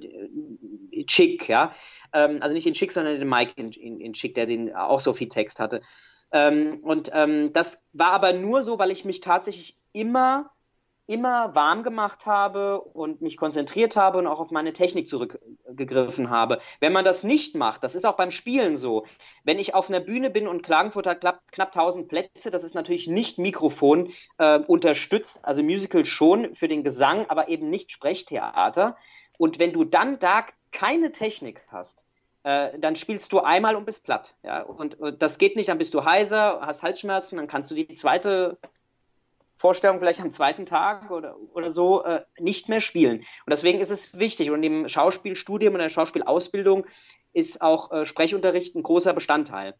Chick, ja, ähm, also nicht den Chick, sondern den Mike in, in, in Chick, der den auch so viel Text hatte. Ähm, und ähm, das war aber nur so, weil ich mich tatsächlich immer immer warm gemacht habe und mich konzentriert habe und auch auf meine Technik zurückgegriffen habe. Wenn man das nicht macht, das ist auch beim Spielen so, wenn ich auf einer Bühne bin und Klagenfurt hat knapp, knapp tausend Plätze, das ist natürlich nicht Mikrofon äh, unterstützt, also Musical schon für den Gesang, aber eben nicht Sprechtheater. Und wenn du dann da keine Technik hast, äh, dann spielst du einmal und bist platt. Ja? Und, und das geht nicht, dann bist du heiser, hast Halsschmerzen, dann kannst du die zweite Vorstellung vielleicht am zweiten Tag oder, oder so äh, nicht mehr spielen. Und deswegen ist es wichtig. Und im Schauspielstudium und der Schauspielausbildung ist auch äh, Sprechunterricht ein großer Bestandteil.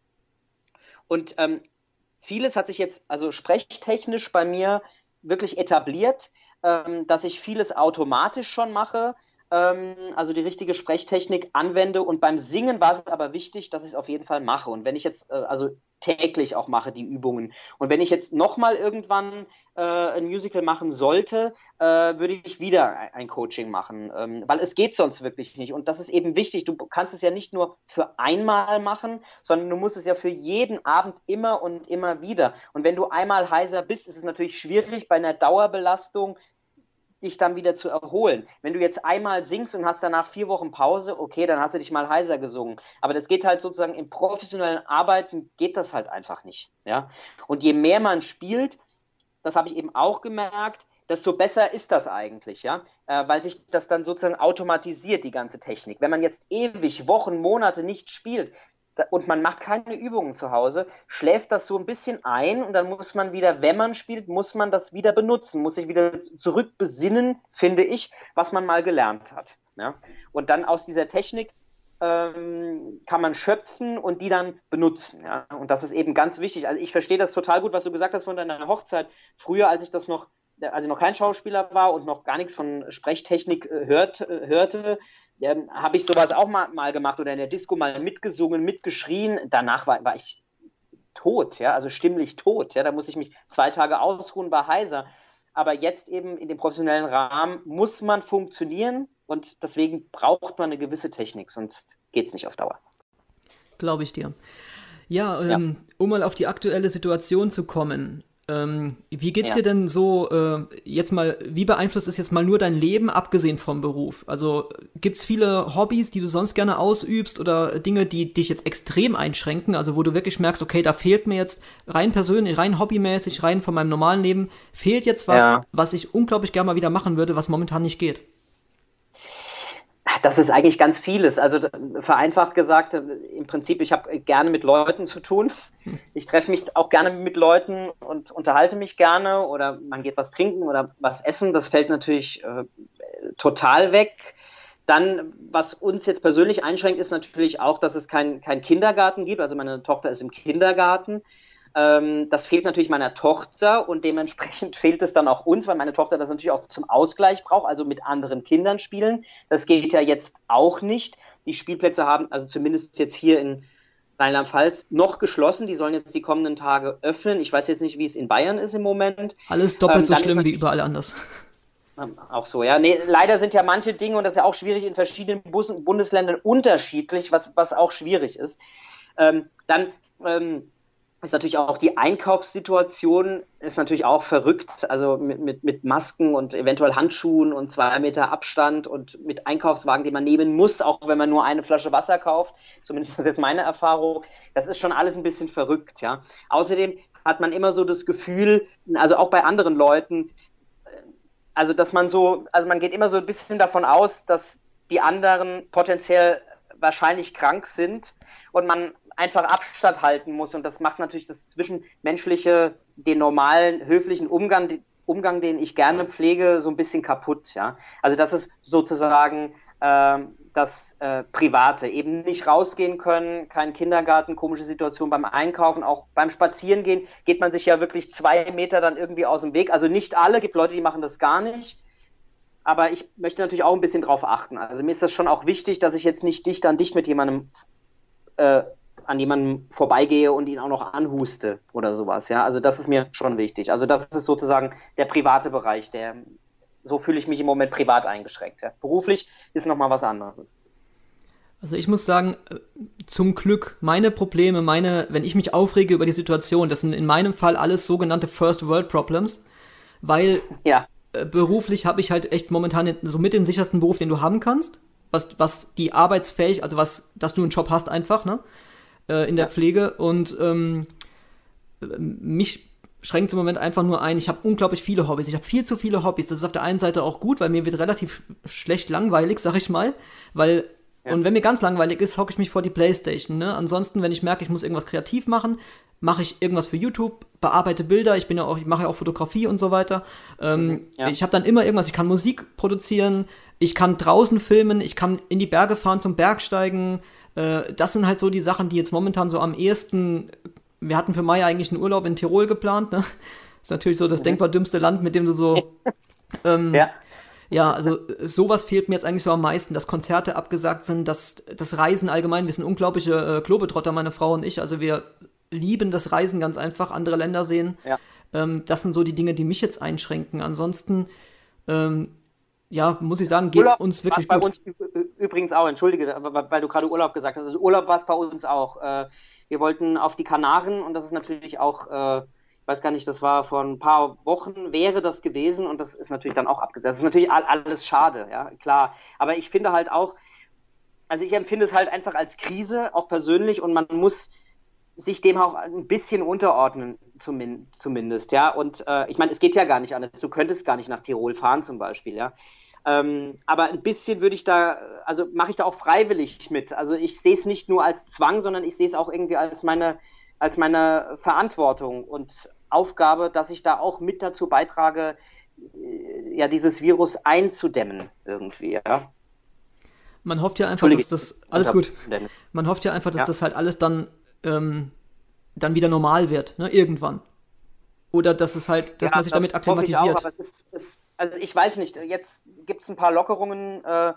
Und ähm, vieles hat sich jetzt, also sprechtechnisch bei mir wirklich etabliert, ähm, dass ich vieles automatisch schon mache, ähm, also die richtige Sprechtechnik anwende. Und beim Singen war es aber wichtig, dass ich es auf jeden Fall mache. Und wenn ich jetzt, äh, also täglich auch mache, die Übungen. Und wenn ich jetzt nochmal irgendwann äh, ein Musical machen sollte, äh, würde ich wieder ein Coaching machen, ähm, weil es geht sonst wirklich nicht. Und das ist eben wichtig. Du kannst es ja nicht nur für einmal machen, sondern du musst es ja für jeden Abend immer und immer wieder. Und wenn du einmal heiser bist, ist es natürlich schwierig bei einer Dauerbelastung dich dann wieder zu erholen. Wenn du jetzt einmal singst und hast danach vier Wochen Pause, okay, dann hast du dich mal heiser gesungen. Aber das geht halt sozusagen im professionellen Arbeiten, geht das halt einfach nicht. Ja? Und je mehr man spielt, das habe ich eben auch gemerkt, desto besser ist das eigentlich, ja, äh, weil sich das dann sozusagen automatisiert, die ganze Technik. Wenn man jetzt ewig Wochen, Monate nicht spielt, und man macht keine Übungen zu Hause, schläft das so ein bisschen ein und dann muss man wieder, wenn man spielt, muss man das wieder benutzen, muss sich wieder zurückbesinnen, finde ich, was man mal gelernt hat. Ja? Und dann aus dieser Technik ähm, kann man schöpfen und die dann benutzen. Ja? Und das ist eben ganz wichtig. Also ich verstehe das total gut, was du gesagt hast von deiner Hochzeit. Früher, als ich das noch, als ich noch kein Schauspieler war und noch gar nichts von Sprechtechnik äh, hört, äh, hörte, Ähm, habe ich sowas auch mal, mal gemacht oder in der Disco mal mitgesungen, mitgeschrien. Danach war, war ich tot, ja, also stimmlich tot. Ja, da musste ich mich zwei Tage ausruhen, war heiser. Aber jetzt eben in dem professionellen Rahmen muss man funktionieren und deswegen braucht man eine gewisse Technik, sonst geht es nicht auf Dauer. Glaube ich dir. Ja, ähm, ja, um mal auf die aktuelle Situation zu kommen. Ähm, wie geht's ja. dir denn so, äh, jetzt mal, wie beeinflusst es jetzt mal nur dein Leben, abgesehen vom Beruf? Also gibt's viele Hobbys, die du sonst gerne ausübst oder Dinge, die dich jetzt extrem einschränken, also wo du wirklich merkst, okay, da fehlt mir jetzt rein persönlich, rein hobbymäßig, rein von meinem normalen Leben, fehlt jetzt was, ja. was ich unglaublich gerne mal wieder machen würde, was momentan nicht geht? Das ist eigentlich ganz vieles. Also vereinfacht gesagt, im Prinzip, ich habe gerne mit Leuten zu tun. Ich treffe mich auch gerne mit Leuten und unterhalte mich gerne oder man geht was trinken oder was essen. Das fällt natürlich äh, total weg. Dann, was uns jetzt persönlich einschränkt, ist natürlich auch, dass es keinen kein Kindergarten gibt. Also meine Tochter ist im Kindergarten. Das fehlt natürlich meiner Tochter und dementsprechend fehlt es dann auch uns, weil meine Tochter das natürlich auch zum Ausgleich braucht, also mit anderen Kindern spielen. Das geht ja jetzt auch nicht. Die Spielplätze haben, also zumindest jetzt hier in Rheinland-Pfalz, noch geschlossen. Die sollen jetzt die kommenden Tage öffnen. Ich weiß jetzt nicht, wie es in Bayern ist im Moment. Alles doppelt ähm, so schlimm wie überall anders. Auch so, ja. Nee, leider sind ja manche Dinge, und das ist ja auch schwierig, in verschiedenen Bus- Bundesländern unterschiedlich, was, was auch schwierig ist. Ähm, dann ähm, ist natürlich auch die Einkaufssituation ist natürlich auch verrückt, also mit, mit, mit Masken und eventuell Handschuhen und zwei Meter Abstand und mit Einkaufswagen, die man nehmen muss, auch wenn man nur eine Flasche Wasser kauft, zumindest ist das jetzt meine Erfahrung, das ist schon alles ein bisschen verrückt, ja. Außerdem hat man immer so das Gefühl, also auch bei anderen Leuten, also dass man so, also man geht immer so ein bisschen davon aus, dass die anderen potenziell wahrscheinlich krank sind und man einfach Abstand halten muss und das macht natürlich das zwischenmenschliche, den normalen, höflichen Umgang, den Umgang, den ich gerne pflege, so ein bisschen kaputt, ja. Also das ist sozusagen äh, das äh, Private, eben nicht rausgehen können, kein Kindergarten, komische Situation beim Einkaufen, auch beim Spazierengehen geht man sich ja wirklich zwei Meter dann irgendwie aus dem Weg, also nicht alle, gibt Leute, die machen das gar nicht, aber ich möchte natürlich auch ein bisschen drauf achten, also mir ist das schon auch wichtig, dass ich jetzt nicht dicht an dicht mit jemandem äh, an jemandem vorbeigehe und ihn auch noch anhuste oder sowas, ja, also das ist mir schon wichtig, also das ist sozusagen der private Bereich, der, so fühle ich mich im Moment privat eingeschränkt, ja. Beruflich ist nochmal was anderes. Also ich muss sagen, zum Glück, meine Probleme, meine, wenn ich mich aufrege über die Situation, das sind in meinem Fall alles sogenannte First World Problems, weil ja. äh, beruflich habe ich halt echt momentan so mit den sichersten Beruf, den du haben kannst, was, was die arbeitsfähig, also was, dass du einen Job hast einfach, ne? in der ja. Pflege und ähm, mich schränkt es im Moment einfach nur ein, ich habe unglaublich viele Hobbys, ich habe viel zu viele Hobbys, das ist auf der einen Seite auch gut, weil mir wird relativ schlecht langweilig, sag ich mal, weil, ja. und wenn mir ganz langweilig ist, hocke ich mich vor die Playstation, ne, ansonsten, wenn ich merke, ich muss irgendwas kreativ machen, mache ich irgendwas für YouTube, bearbeite Bilder, ich bin ja auch, ich mache ja auch Fotografie und so weiter, ähm, ja. ich habe dann immer irgendwas, ich kann Musik produzieren, ich kann draußen filmen, ich kann in die Berge fahren zum Bergsteigen. Das sind halt so die Sachen, die jetzt momentan so am ehesten, wir hatten für Mai eigentlich einen Urlaub in Tirol geplant, ne? Ist natürlich so das mhm. denkbar dümmste Land, mit dem du so, ähm, ja. ja, also sowas fehlt mir jetzt eigentlich so am meisten, dass Konzerte abgesagt sind, dass das Reisen allgemein, wir sind unglaubliche äh, Globetrotter, meine Frau und ich, also wir lieben das Reisen ganz einfach, andere Länder sehen, ja. ähm, das sind so die Dinge, die mich jetzt einschränken, ansonsten, ähm, ja, muss ich sagen, geht es uns wirklich bei gut. Uns übrigens auch, entschuldige, weil du gerade Urlaub gesagt hast. Also Urlaub war es bei uns auch. Wir wollten auf die Kanaren und das ist natürlich auch weiß gar nicht, das war vor ein paar Wochen, wäre das gewesen und das ist natürlich dann auch abgesagt. Das ist natürlich alles schade, ja, klar. Aber ich finde halt auch, also ich empfinde es halt einfach als Krise, auch persönlich, und man muss sich dem auch ein bisschen unterordnen, zumindest, ja. Und äh, ich meine, es geht ja gar nicht anders. Du könntest gar nicht nach Tirol fahren zum Beispiel, ja. Ähm, aber ein bisschen würde ich da, also mache ich da auch freiwillig mit. Also ich sehe es nicht nur als Zwang, sondern ich sehe es auch irgendwie als meine, als meine Verantwortung und Aufgabe, dass ich da auch mit dazu beitrage, ja, dieses Virus einzudämmen irgendwie, ja. Man hofft ja einfach, dass das, alles gut, man hofft ja einfach, dass ja. das halt alles dann, ähm, dann wieder normal wird, ne, irgendwann. Oder dass es halt, dass ja, man sich das damit akklimatisiert. Ich auch, aber es ist, es, also ich weiß nicht, jetzt gibt es ein paar Lockerungen, äh,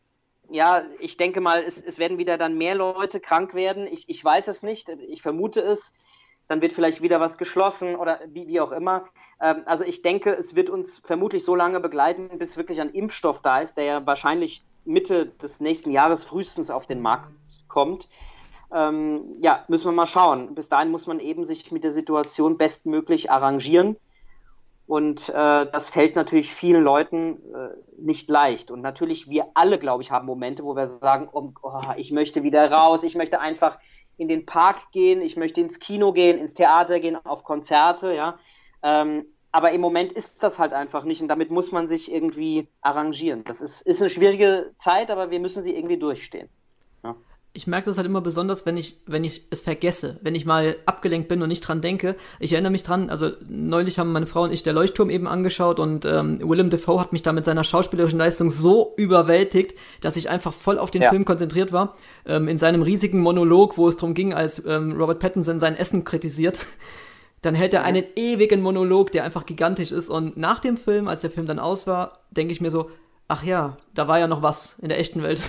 ja, ich denke mal, es, es werden wieder dann mehr Leute krank werden, ich, ich weiß es nicht, ich vermute es, dann wird vielleicht wieder was geschlossen oder wie, wie auch immer. Ähm, also ich denke, es wird uns vermutlich so lange begleiten, bis wirklich ein Impfstoff da ist, der ja wahrscheinlich Mitte des nächsten Jahres frühestens auf den Markt kommt. Ähm, ja, müssen wir mal schauen. Bis dahin muss man eben sich mit der Situation bestmöglich arrangieren. Und äh, das fällt natürlich vielen Leuten äh, nicht leicht. Und natürlich, wir alle, glaube ich, haben Momente, wo wir sagen, oh, oh, ich möchte wieder raus, ich möchte einfach in den Park gehen, ich möchte ins Kino gehen, ins Theater gehen, auf Konzerte, ja. Ähm, aber im Moment ist das halt einfach nicht und damit muss man sich irgendwie arrangieren. Das ist, ist eine schwierige Zeit, aber wir müssen sie irgendwie durchstehen. Ja. Ich merke das halt immer besonders, wenn ich, wenn ich es vergesse, wenn ich mal abgelenkt bin und nicht dran denke. Ich erinnere mich dran, also neulich haben meine Frau und ich der Leuchtturm eben angeschaut und ähm, Willem Dafoe hat mich da mit seiner schauspielerischen Leistung so überwältigt, dass ich einfach voll auf den ja. Film konzentriert war. Ähm, in seinem riesigen Monolog, wo es darum ging, als ähm, Robert Pattinson sein Essen kritisiert, dann hält er einen ewigen Monolog, der einfach gigantisch ist. Und nach dem Film, als der Film dann aus war, denke ich mir so, ach ja, da war ja noch was in der echten Welt.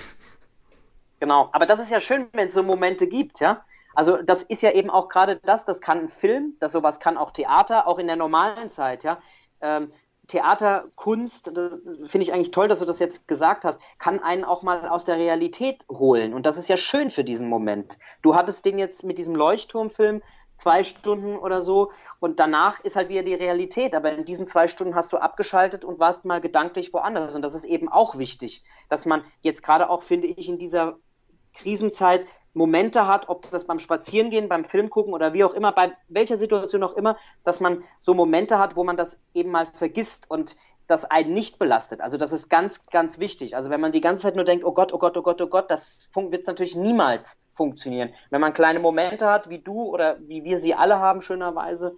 Genau, aber das ist ja schön, wenn es so Momente gibt, ja. Also das ist ja eben auch gerade das, das kann ein Film, das sowas kann auch Theater, auch in der normalen Zeit, ja. Ähm, Theater, Kunst, finde ich eigentlich toll, dass du das jetzt gesagt hast, kann einen auch mal aus der Realität holen. Und das ist ja schön für diesen Moment. Du hattest den jetzt mit diesem Leuchtturmfilm zwei Stunden oder so und danach ist halt wieder die Realität. Aber in diesen zwei Stunden hast du abgeschaltet und warst mal gedanklich woanders. Und das ist eben auch wichtig, dass man jetzt gerade auch, finde ich, in dieser Krisenzeit Momente hat, ob das beim Spazierengehen, beim Film gucken oder wie auch immer, bei welcher Situation auch immer, dass man so Momente hat, wo man das eben mal vergisst und das einen nicht belastet. Also das ist ganz, ganz wichtig. Also wenn man die ganze Zeit nur denkt, oh Gott, oh Gott, oh Gott, oh Gott, das wird natürlich niemals funktionieren. Wenn man kleine Momente hat, wie du oder wie wir sie alle haben, schönerweise,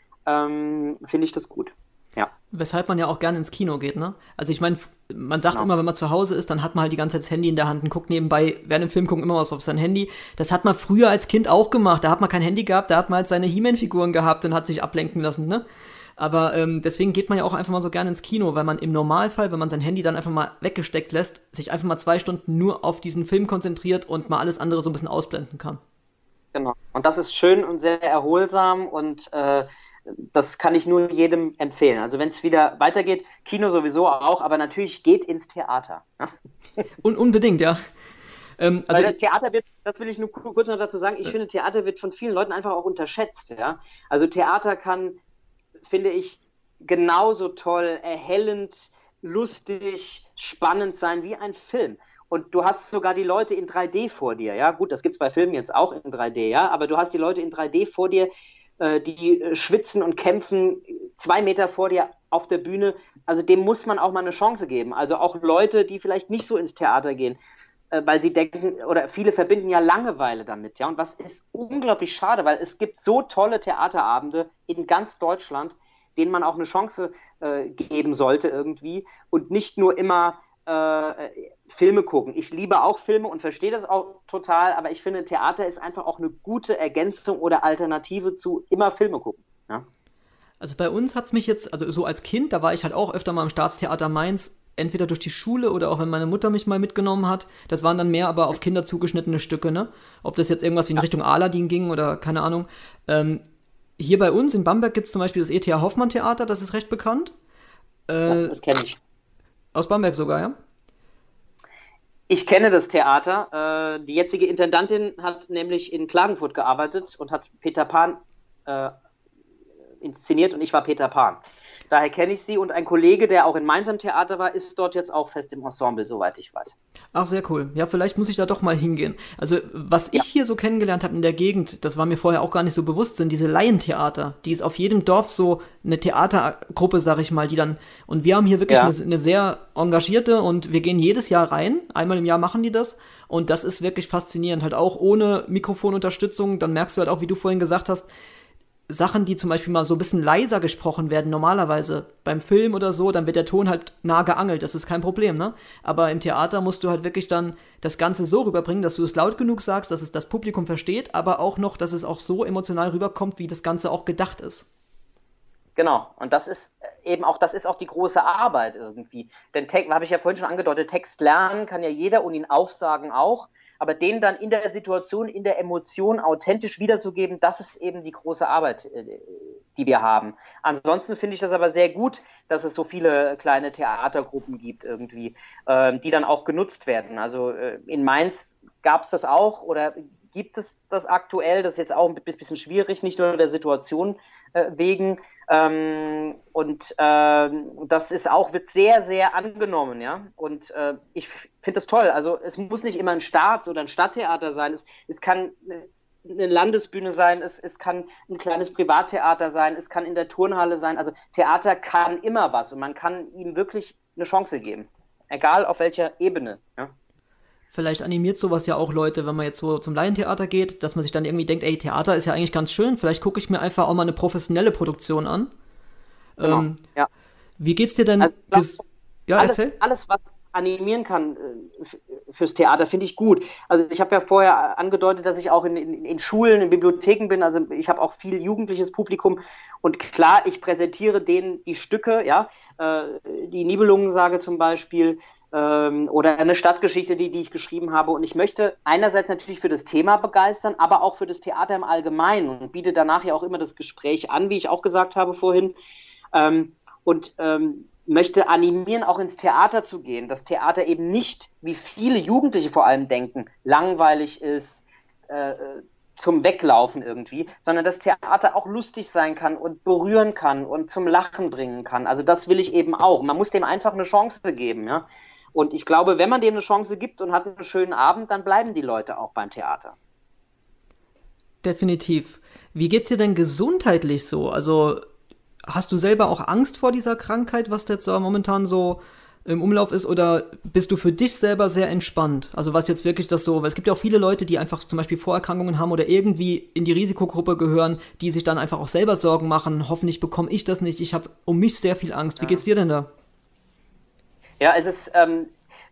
ähm, finde ich das gut. Ja. Weshalb man ja auch gerne ins Kino geht, ne? Also ich meine, man sagt genau. immer, wenn man zu Hause ist, dann hat man halt die ganze Zeit das Handy in der Hand und guckt nebenbei, während dem Film gucken, immer was auf sein Handy. Das hat man früher als Kind auch gemacht. Da hat man kein Handy gehabt, da hat man halt seine He-Man-Figuren gehabt und hat sich ablenken lassen, ne? Aber ähm, deswegen geht man ja auch einfach mal so gerne ins Kino, weil man im Normalfall, wenn man sein Handy dann einfach mal weggesteckt lässt, sich einfach mal zwei Stunden nur auf diesen Film konzentriert und mal alles andere so ein bisschen ausblenden kann. Genau. Und das ist schön und sehr erholsam und äh, das kann ich nur jedem empfehlen. Also wenn es wieder weitergeht, Kino sowieso auch, aber natürlich geht ins Theater. Und unbedingt, ja. Ähm, also Weil Theater wird, das will ich nur kurz noch dazu sagen, ich ja. finde, Theater wird von vielen Leuten einfach auch unterschätzt. Ja? Also Theater kann, finde ich, genauso toll, erhellend, lustig, spannend sein wie ein Film. Und du hast sogar die Leute in drei D vor dir. Ja, gut, das gibt es bei Filmen jetzt auch in drei D, ja, aber du hast die Leute in drei D vor dir, die schwitzen und kämpfen zwei Meter vor dir auf der Bühne. Also dem muss man auch mal eine Chance geben. Also auch Leute, die vielleicht nicht so ins Theater gehen, weil sie denken, oder viele verbinden ja Langeweile damit. Ja, und was ist unglaublich schade, weil es gibt so tolle Theaterabende in ganz Deutschland, denen man auch eine Chance äh, geben sollte irgendwie und nicht nur immer äh, Filme gucken. Ich liebe auch Filme und verstehe das auch total, aber ich finde, Theater ist einfach auch eine gute Ergänzung oder Alternative zu immer Filme gucken. Ja? Also bei uns hat es mich jetzt, also so als Kind, da war ich halt auch öfter mal im Staatstheater Mainz, entweder durch die Schule oder auch wenn meine Mutter mich mal mitgenommen hat. Das waren dann mehr aber auf Kinder zugeschnittene Stücke, ne? Ob das jetzt irgendwas wie in Richtung Aladdin ging oder keine Ahnung. Ähm, hier bei uns in Bamberg gibt es zum Beispiel das E T H Hoffmann Theater, das ist recht bekannt. Äh, ja, das kenne ich. Aus Bamberg sogar, ja? Ich kenne das Theater. Äh, die jetzige Intendantin hat nämlich in Klagenfurt gearbeitet und hat Peter Pan äh, inszeniert und ich war Peter Pan. Daher kenne ich sie und ein Kollege, der auch in Mainz am Theater war, ist dort jetzt auch fest im Ensemble, soweit ich weiß. Ach, sehr cool. Ja, vielleicht muss ich da doch mal hingehen. Also, was ich ja. hier so kennengelernt habe in der Gegend, das war mir vorher auch gar nicht so bewusst, sind diese Laientheater. Die ist auf jedem Dorf so eine Theatergruppe, sag ich mal, die dann, und wir haben hier wirklich ja. eine, eine sehr engagierte und wir gehen jedes Jahr rein. Einmal im Jahr machen die das. Und das ist wirklich faszinierend, halt auch ohne Mikrofonunterstützung. Dann merkst du halt auch, wie du vorhin gesagt hast, Sachen, die zum Beispiel mal so ein bisschen leiser gesprochen werden, normalerweise beim Film oder so, dann wird der Ton halt nah geangelt, das ist kein Problem, ne? Aber im Theater musst du halt wirklich dann das Ganze so rüberbringen, dass du es laut genug sagst, dass es das Publikum versteht, aber auch noch, dass es auch so emotional rüberkommt, wie das Ganze auch gedacht ist. Genau, und das ist eben auch, das ist auch die große Arbeit irgendwie. Denn Text, habe ich ja vorhin schon angedeutet, Text lernen kann ja jeder und ihn aufsagen auch, aber den dann in der Situation, in der Emotion authentisch wiederzugeben, das ist eben die große Arbeit, die wir haben. Ansonsten finde ich das aber sehr gut, dass es so viele kleine Theatergruppen gibt irgendwie, die dann auch genutzt werden. Also in Mainz gab es das auch oder gibt es das aktuell, das ist jetzt auch ein bisschen schwierig, nicht nur der Situation wegen, Ähm, und ähm, das ist auch, wird sehr, sehr angenommen, ja. Und äh, ich finde das toll. Also es muss nicht immer ein Staats- oder ein Stadttheater sein. Es, es kann eine Landesbühne sein, es, es kann ein kleines Privattheater sein, es kann in der Turnhalle sein. Also Theater kann immer was und man kann ihm wirklich eine Chance geben. Egal auf welcher Ebene, ja. Vielleicht animiert sowas ja auch Leute, wenn man jetzt so zum Laientheater geht, dass man sich dann irgendwie denkt, ey, Theater ist ja eigentlich ganz schön, vielleicht gucke ich mir einfach auch mal eine professionelle Produktion an. Genau, ähm, ja. Wie geht's dir denn? Also, das, ja, alles, erzähl. Alles, was animieren kann äh, fürs Theater, finde ich gut. Also ich habe ja vorher angedeutet, dass ich auch in, in, in Schulen, in Bibliotheken bin, also ich habe auch viel jugendliches Publikum und klar, ich präsentiere denen die Stücke, ja, äh, die Nibelungensage zum Beispiel, oder eine Stadtgeschichte, die, die ich geschrieben habe. Und ich möchte einerseits natürlich für das Thema begeistern, aber auch für das Theater im Allgemeinen und biete danach ja auch immer das Gespräch an, wie ich auch gesagt habe vorhin. Ähm, und ähm, möchte animieren, auch ins Theater zu gehen. Das Theater eben nicht, wie viele Jugendliche vor allem denken, langweilig ist, äh, zum Weglaufen irgendwie, sondern das Theater auch lustig sein kann und berühren kann und zum Lachen bringen kann. Also das will ich eben auch. Man muss dem einfach eine Chance geben, ja. Und ich glaube, wenn man dem eine Chance gibt und hat einen schönen Abend, dann bleiben die Leute auch beim Theater. Definitiv. Wie geht's dir denn gesundheitlich so? Also hast du selber auch Angst vor dieser Krankheit, was jetzt so momentan so im Umlauf ist, oder bist du für dich selber sehr entspannt? Also was jetzt wirklich das so, weil es gibt ja auch viele Leute, die einfach zum Beispiel Vorerkrankungen haben oder irgendwie in die Risikogruppe gehören, die sich dann einfach auch selber Sorgen machen, hoffentlich bekomme ich das nicht, ich habe um mich sehr viel Angst. Wie geht's dir denn da? Ja, es ist, ähm,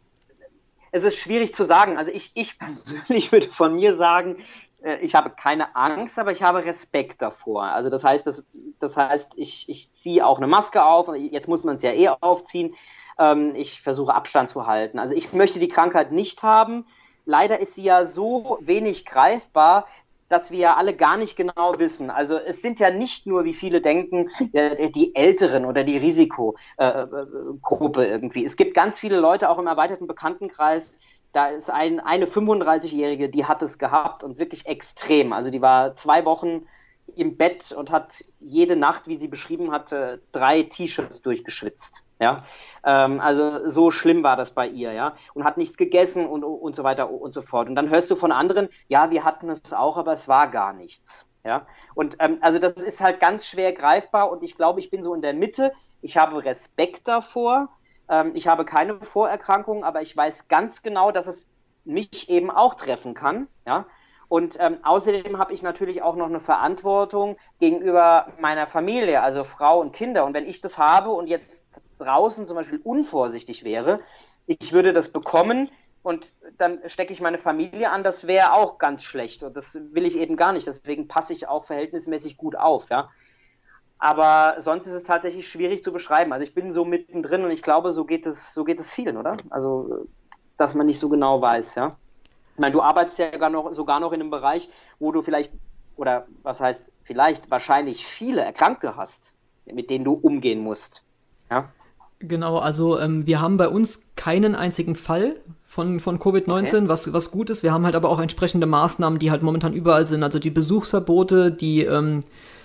es ist schwierig zu sagen. Also ich, ich persönlich würde von mir sagen, äh, ich habe keine Angst, aber ich habe Respekt davor. Also das heißt, das, das heißt, ich, ich ziehe auch eine Maske auf. Jetzt muss man es ja eh aufziehen. Ähm, ich versuche Abstand zu halten. Also ich möchte die Krankheit nicht haben. Leider ist sie ja so wenig greifbar, dass wir ja alle gar nicht genau wissen. Also es sind ja nicht nur, wie viele denken, die Älteren oder die Risikogruppe irgendwie. Es gibt ganz viele Leute, auch im erweiterten Bekanntenkreis, da ist ein, eine fünfunddreißigjährige, die hat es gehabt und wirklich extrem. Also die war zwei Wochen im Bett und hat jede Nacht, wie sie beschrieben hatte, drei T-Shirts durchgeschwitzt. Ja, ähm, also so schlimm war das bei ihr, ja, und hat nichts gegessen und, und so weiter und so fort. Und dann hörst du von anderen, ja, wir hatten es auch, aber es war gar nichts, ja. Und ähm, also das ist halt ganz schwer greifbar und ich glaube, ich bin so in der Mitte. Ich habe Respekt davor. Ähm, ich habe keine Vorerkrankungen, aber ich weiß ganz genau, dass es mich eben auch treffen kann, ja. Und ähm, außerdem habe ich natürlich auch noch eine Verantwortung gegenüber meiner Familie, also Frau und Kinder. Und wenn ich das habe und jetzt draußen zum Beispiel unvorsichtig wäre, ich würde das bekommen und dann stecke ich meine Familie an, das wäre auch ganz schlecht. Und das will ich eben gar nicht. Deswegen passe ich auch verhältnismäßig gut auf, ja. Aber sonst ist es tatsächlich schwierig zu beschreiben. Also ich bin so mittendrin und ich glaube, so geht es, so geht es vielen, oder? Also, dass man nicht so genau weiß, ja. Ich meine, du arbeitest ja sogar noch, sogar noch in einem Bereich, wo du vielleicht, oder was heißt vielleicht, wahrscheinlich viele Erkrankte hast, mit denen du umgehen musst. Ja? Genau, also ähm, wir haben bei uns keinen einzigen Fall von, von Covid neunzehn, okay. was, was gut ist. Wir haben halt aber auch entsprechende Maßnahmen, die halt momentan überall sind. Also die Besuchsverbote, die, ähm,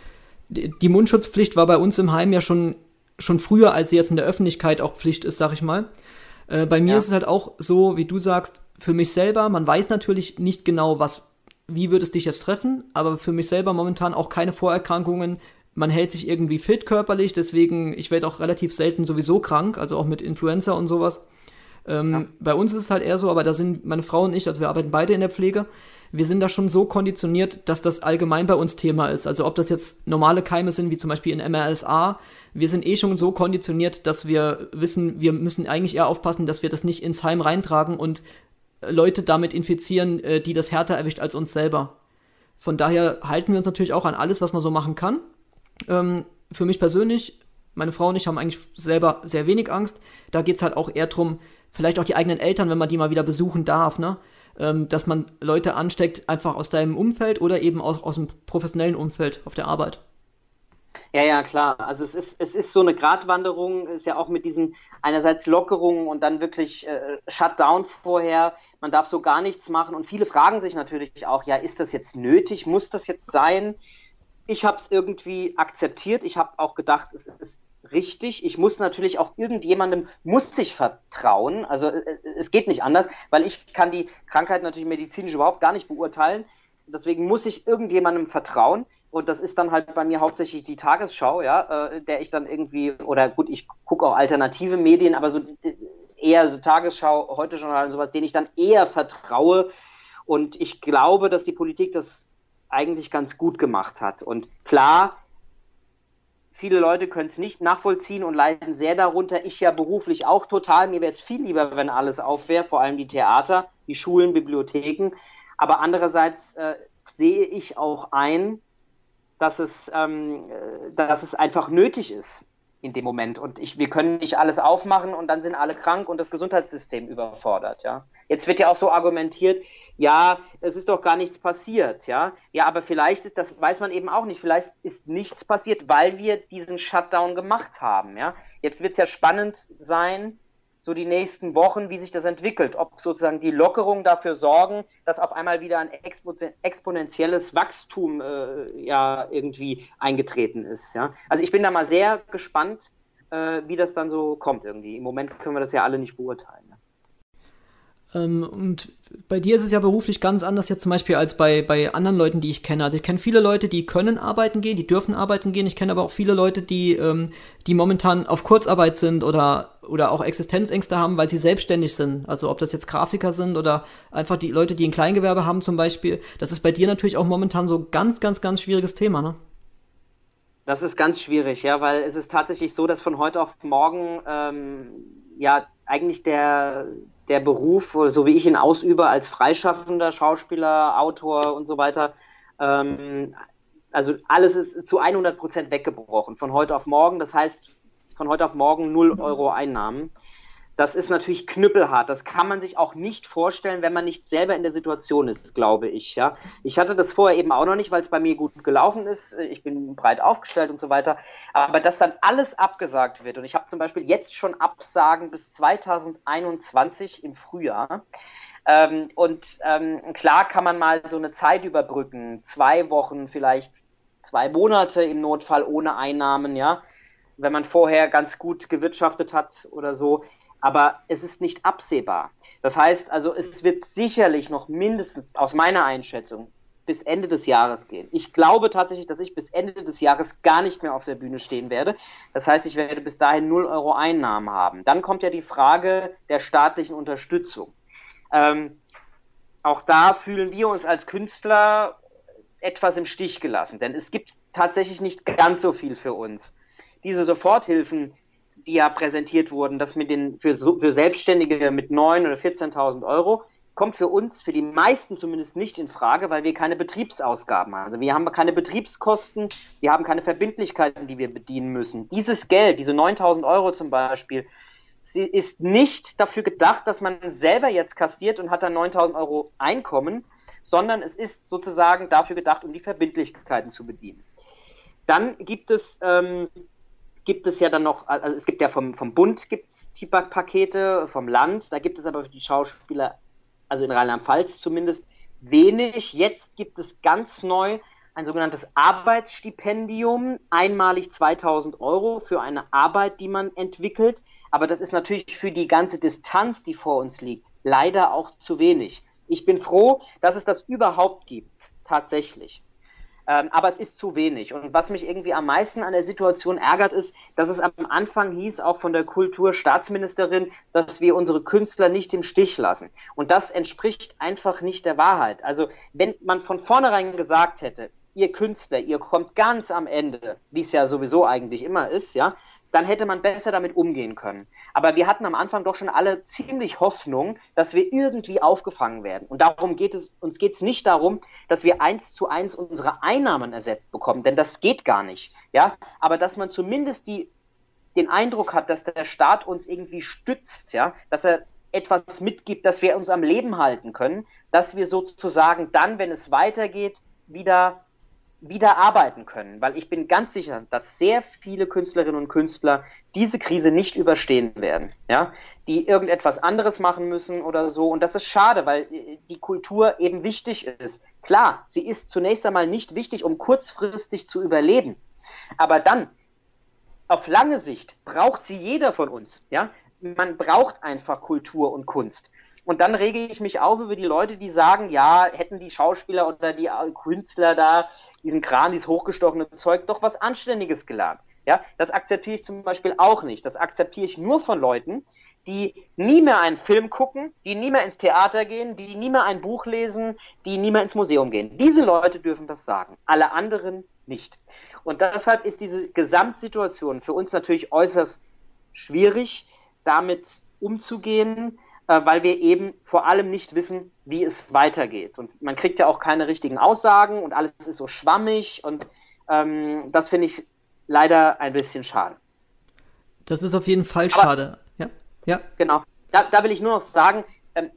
die, die Mundschutzpflicht war bei uns im Heim ja schon, schon früher, als sie jetzt in der Öffentlichkeit auch Pflicht ist, sag ich mal. Äh, bei mir Ja. ist es halt auch so, wie du sagst, für mich selber, man weiß natürlich nicht genau, was, wie wird es dich jetzt treffen, aber für mich selber momentan auch keine Vorerkrankungen. Man hält sich irgendwie fit körperlich, deswegen, ich werde auch relativ selten sowieso krank, also auch mit Influenza und sowas. Ähm, ja. Bei uns ist es halt eher so, aber da sind meine Frau und ich, also wir arbeiten beide in der Pflege, wir sind da schon so konditioniert, dass das allgemein bei uns Thema ist. Also ob das jetzt normale Keime sind, wie zum Beispiel in M R S A, wir sind eh schon so konditioniert, dass wir wissen, wir müssen eigentlich eher aufpassen, dass wir das nicht ins Heim reintragen und Leute damit infizieren, die das härter erwischt als uns selber. Von daher halten wir uns natürlich auch an alles, was man so machen kann. Ähm, für mich persönlich, meine Frau und ich haben eigentlich selber sehr wenig Angst. Da geht es halt auch eher drum, vielleicht auch die eigenen Eltern, wenn man die mal wieder besuchen darf, ne? Ähm, dass man Leute ansteckt, einfach aus deinem Umfeld oder eben aus, aus dem professionellen Umfeld auf der Arbeit. Ja, ja, klar. Also es ist, es ist so eine Gratwanderung, ist ja auch mit diesen einerseits Lockerungen und dann wirklich äh, Shutdown vorher. Man darf so gar nichts machen. Und viele fragen sich natürlich auch, ja, ist das jetzt nötig? Muss das jetzt sein? Ich habe es irgendwie akzeptiert. Ich habe auch gedacht, es ist richtig. Ich muss natürlich auch irgendjemandem, muss ich vertrauen. Also es geht nicht anders, weil ich kann die Krankheit natürlich medizinisch überhaupt gar nicht beurteilen. Deswegen muss ich irgendjemandem vertrauen. Und das ist dann halt bei mir hauptsächlich die Tagesschau, ja, äh, der ich dann irgendwie, oder gut, ich gucke auch alternative Medien, aber so eher so Tagesschau, Heute-Journal und sowas, denen ich dann eher vertraue. Und ich glaube, dass die Politik das eigentlich ganz gut gemacht hat. Und klar, viele Leute können es nicht nachvollziehen und leiden sehr darunter. Ich ja beruflich auch total. Mir wäre es viel lieber, wenn alles auf wäre, vor allem die Theater, die Schulen, Bibliotheken. Aber andererseits äh, sehe ich auch ein, dass es, ähm, dass es einfach nötig ist in dem Moment. Und ich, wir können nicht alles aufmachen und dann sind alle krank und das Gesundheitssystem überfordert. Ja? Jetzt wird ja auch so argumentiert, ja, es ist doch gar nichts passiert. Ja, ja, aber vielleicht ist, das weiß man eben auch nicht, vielleicht ist nichts passiert, weil wir diesen Shutdown gemacht haben. Ja? Jetzt wird es ja spannend sein, so die nächsten Wochen, wie sich das entwickelt, ob sozusagen die Lockerungen dafür sorgen, dass auf einmal wieder ein exponentielles Wachstum äh, ja irgendwie eingetreten ist. Ja? Also ich bin da mal sehr gespannt, äh, wie das dann so kommt irgendwie. Im Moment können wir das ja alle nicht beurteilen. Ne? Ähm, und bei dir ist es ja beruflich ganz anders jetzt zum Beispiel als bei, bei anderen Leuten, die ich kenne. Also ich kenne viele Leute, die können arbeiten gehen, die dürfen arbeiten gehen. Ich kenne aber auch viele Leute, die, ähm, die momentan auf Kurzarbeit sind oder, oder auch Existenzängste haben, weil sie selbstständig sind. Also ob das jetzt Grafiker sind oder einfach die Leute, die ein Kleingewerbe haben zum Beispiel. Das ist bei dir natürlich auch momentan so ein ganz, ganz, ganz schwieriges Thema, ne? Das ist ganz schwierig, ja, weil es ist tatsächlich so, dass von heute auf morgen ähm, ja eigentlich der der Beruf, so wie ich ihn ausübe als freischaffender Schauspieler, Autor und so weiter, ähm, also alles ist zu hundert Prozent weggebrochen von heute auf morgen. Das heißt, von heute auf morgen null Euro Einnahmen. Das ist natürlich knüppelhart. Das kann man sich auch nicht vorstellen, wenn man nicht selber in der Situation ist, glaube ich. Ja, ich hatte das vorher eben auch noch nicht, weil es bei mir gut gelaufen ist. Ich bin breit aufgestellt und so weiter. Aber dass dann alles abgesagt wird. Und ich habe zum Beispiel jetzt schon Absagen bis zweitausendeinundzwanzig im Frühjahr. Ähm, und ähm, klar kann man mal so eine Zeit überbrücken. Zwei Wochen, vielleicht zwei Monate im Notfall ohne Einnahmen, ja. Wenn man vorher ganz gut gewirtschaftet hat oder so. Aber es ist nicht absehbar. Das heißt, also es wird sicherlich noch mindestens, aus meiner Einschätzung, bis Ende des Jahres gehen. Ich glaube tatsächlich, dass ich bis Ende des Jahres gar nicht mehr auf der Bühne stehen werde. Das heißt, ich werde bis dahin null Euro Einnahmen haben. Dann kommt ja die Frage der staatlichen Unterstützung. Ähm, auch da fühlen wir uns als Künstler etwas im Stich gelassen, denn es gibt tatsächlich nicht ganz so viel für uns. Diese Soforthilfen, die ja präsentiert wurden, das mit den für, für Selbstständige mit neun oder vierzehntausend Euro, kommt für uns, für die meisten zumindest nicht in Frage, weil wir keine Betriebsausgaben haben. Also wir haben keine Betriebskosten, wir haben keine Verbindlichkeiten, die wir bedienen müssen. Dieses Geld, diese neuntausend Euro zum Beispiel, sie ist nicht dafür gedacht, dass man selber jetzt kassiert und hat dann neuntausend Euro Einkommen, sondern es ist sozusagen dafür gedacht, um die Verbindlichkeiten zu bedienen. Dann gibt es ähm, gibt es ja dann noch, also es gibt ja vom, vom Bund gibt es die Pakete, vom Land, da gibt es aber für die Schauspieler, also in Rheinland-Pfalz zumindest, wenig. Jetzt gibt es ganz neu ein sogenanntes Arbeitsstipendium, einmalig zweitausend Euro für eine Arbeit, die man entwickelt. Aber das ist natürlich für die ganze Distanz, die vor uns liegt, leider auch zu wenig. Ich bin froh, dass es das überhaupt gibt, tatsächlich. Ähm, aber es ist zu wenig. Und was mich irgendwie am meisten an der Situation ärgert, ist, dass es am Anfang hieß, auch von der Kulturstaatsministerin, dass wir unsere Künstler nicht im Stich lassen. Und das entspricht einfach nicht der Wahrheit. Also wenn man von vornherein gesagt hätte, ihr Künstler, ihr kommt ganz am Ende, wie es ja sowieso eigentlich immer ist, ja, dann hätte man besser damit umgehen können. Aber wir hatten am Anfang doch schon alle ziemlich Hoffnung, dass wir irgendwie aufgefangen werden. Und darum geht es, uns geht es nicht darum, dass wir eins zu eins unsere Einnahmen ersetzt bekommen, denn das geht gar nicht. Ja? Aber dass man zumindest die, den Eindruck hat, dass der Staat uns irgendwie stützt, ja? Dass er etwas mitgibt, dass wir uns am Leben halten können, dass wir sozusagen dann, wenn es weitergeht, wieder wieder arbeiten können, weil ich bin ganz sicher, dass sehr viele Künstlerinnen und Künstler diese Krise nicht überstehen werden, ja, die irgendetwas anderes machen müssen oder so, und das ist schade, weil die Kultur eben wichtig ist. Klar, sie ist zunächst einmal nicht wichtig, um kurzfristig zu überleben, aber dann, auf lange Sicht, braucht sie jeder von uns, ja, man braucht einfach Kultur und Kunst. Und dann rege ich mich auf über die Leute, die sagen, ja, hätten die Schauspieler oder die Künstler da diesen Kran, dieses hochgestochene Zeug, doch was Anständiges gelernt. Ja, das akzeptiere ich zum Beispiel auch nicht. Das akzeptiere ich nur von Leuten, die nie mehr einen Film gucken, die nie mehr ins Theater gehen, die nie mehr ein Buch lesen, die nie mehr ins Museum gehen. Diese Leute dürfen das sagen, alle anderen nicht. Und deshalb ist diese Gesamtsituation für uns natürlich äußerst schwierig, damit umzugehen, weil wir eben vor allem nicht wissen, wie es weitergeht. Und man kriegt ja auch keine richtigen Aussagen und alles ist so schwammig, und ähm, das finde ich leider ein bisschen schade. Das ist auf jeden Fall schade. Aber, ja, ja. Genau. Da, da will ich nur noch sagen, ähm,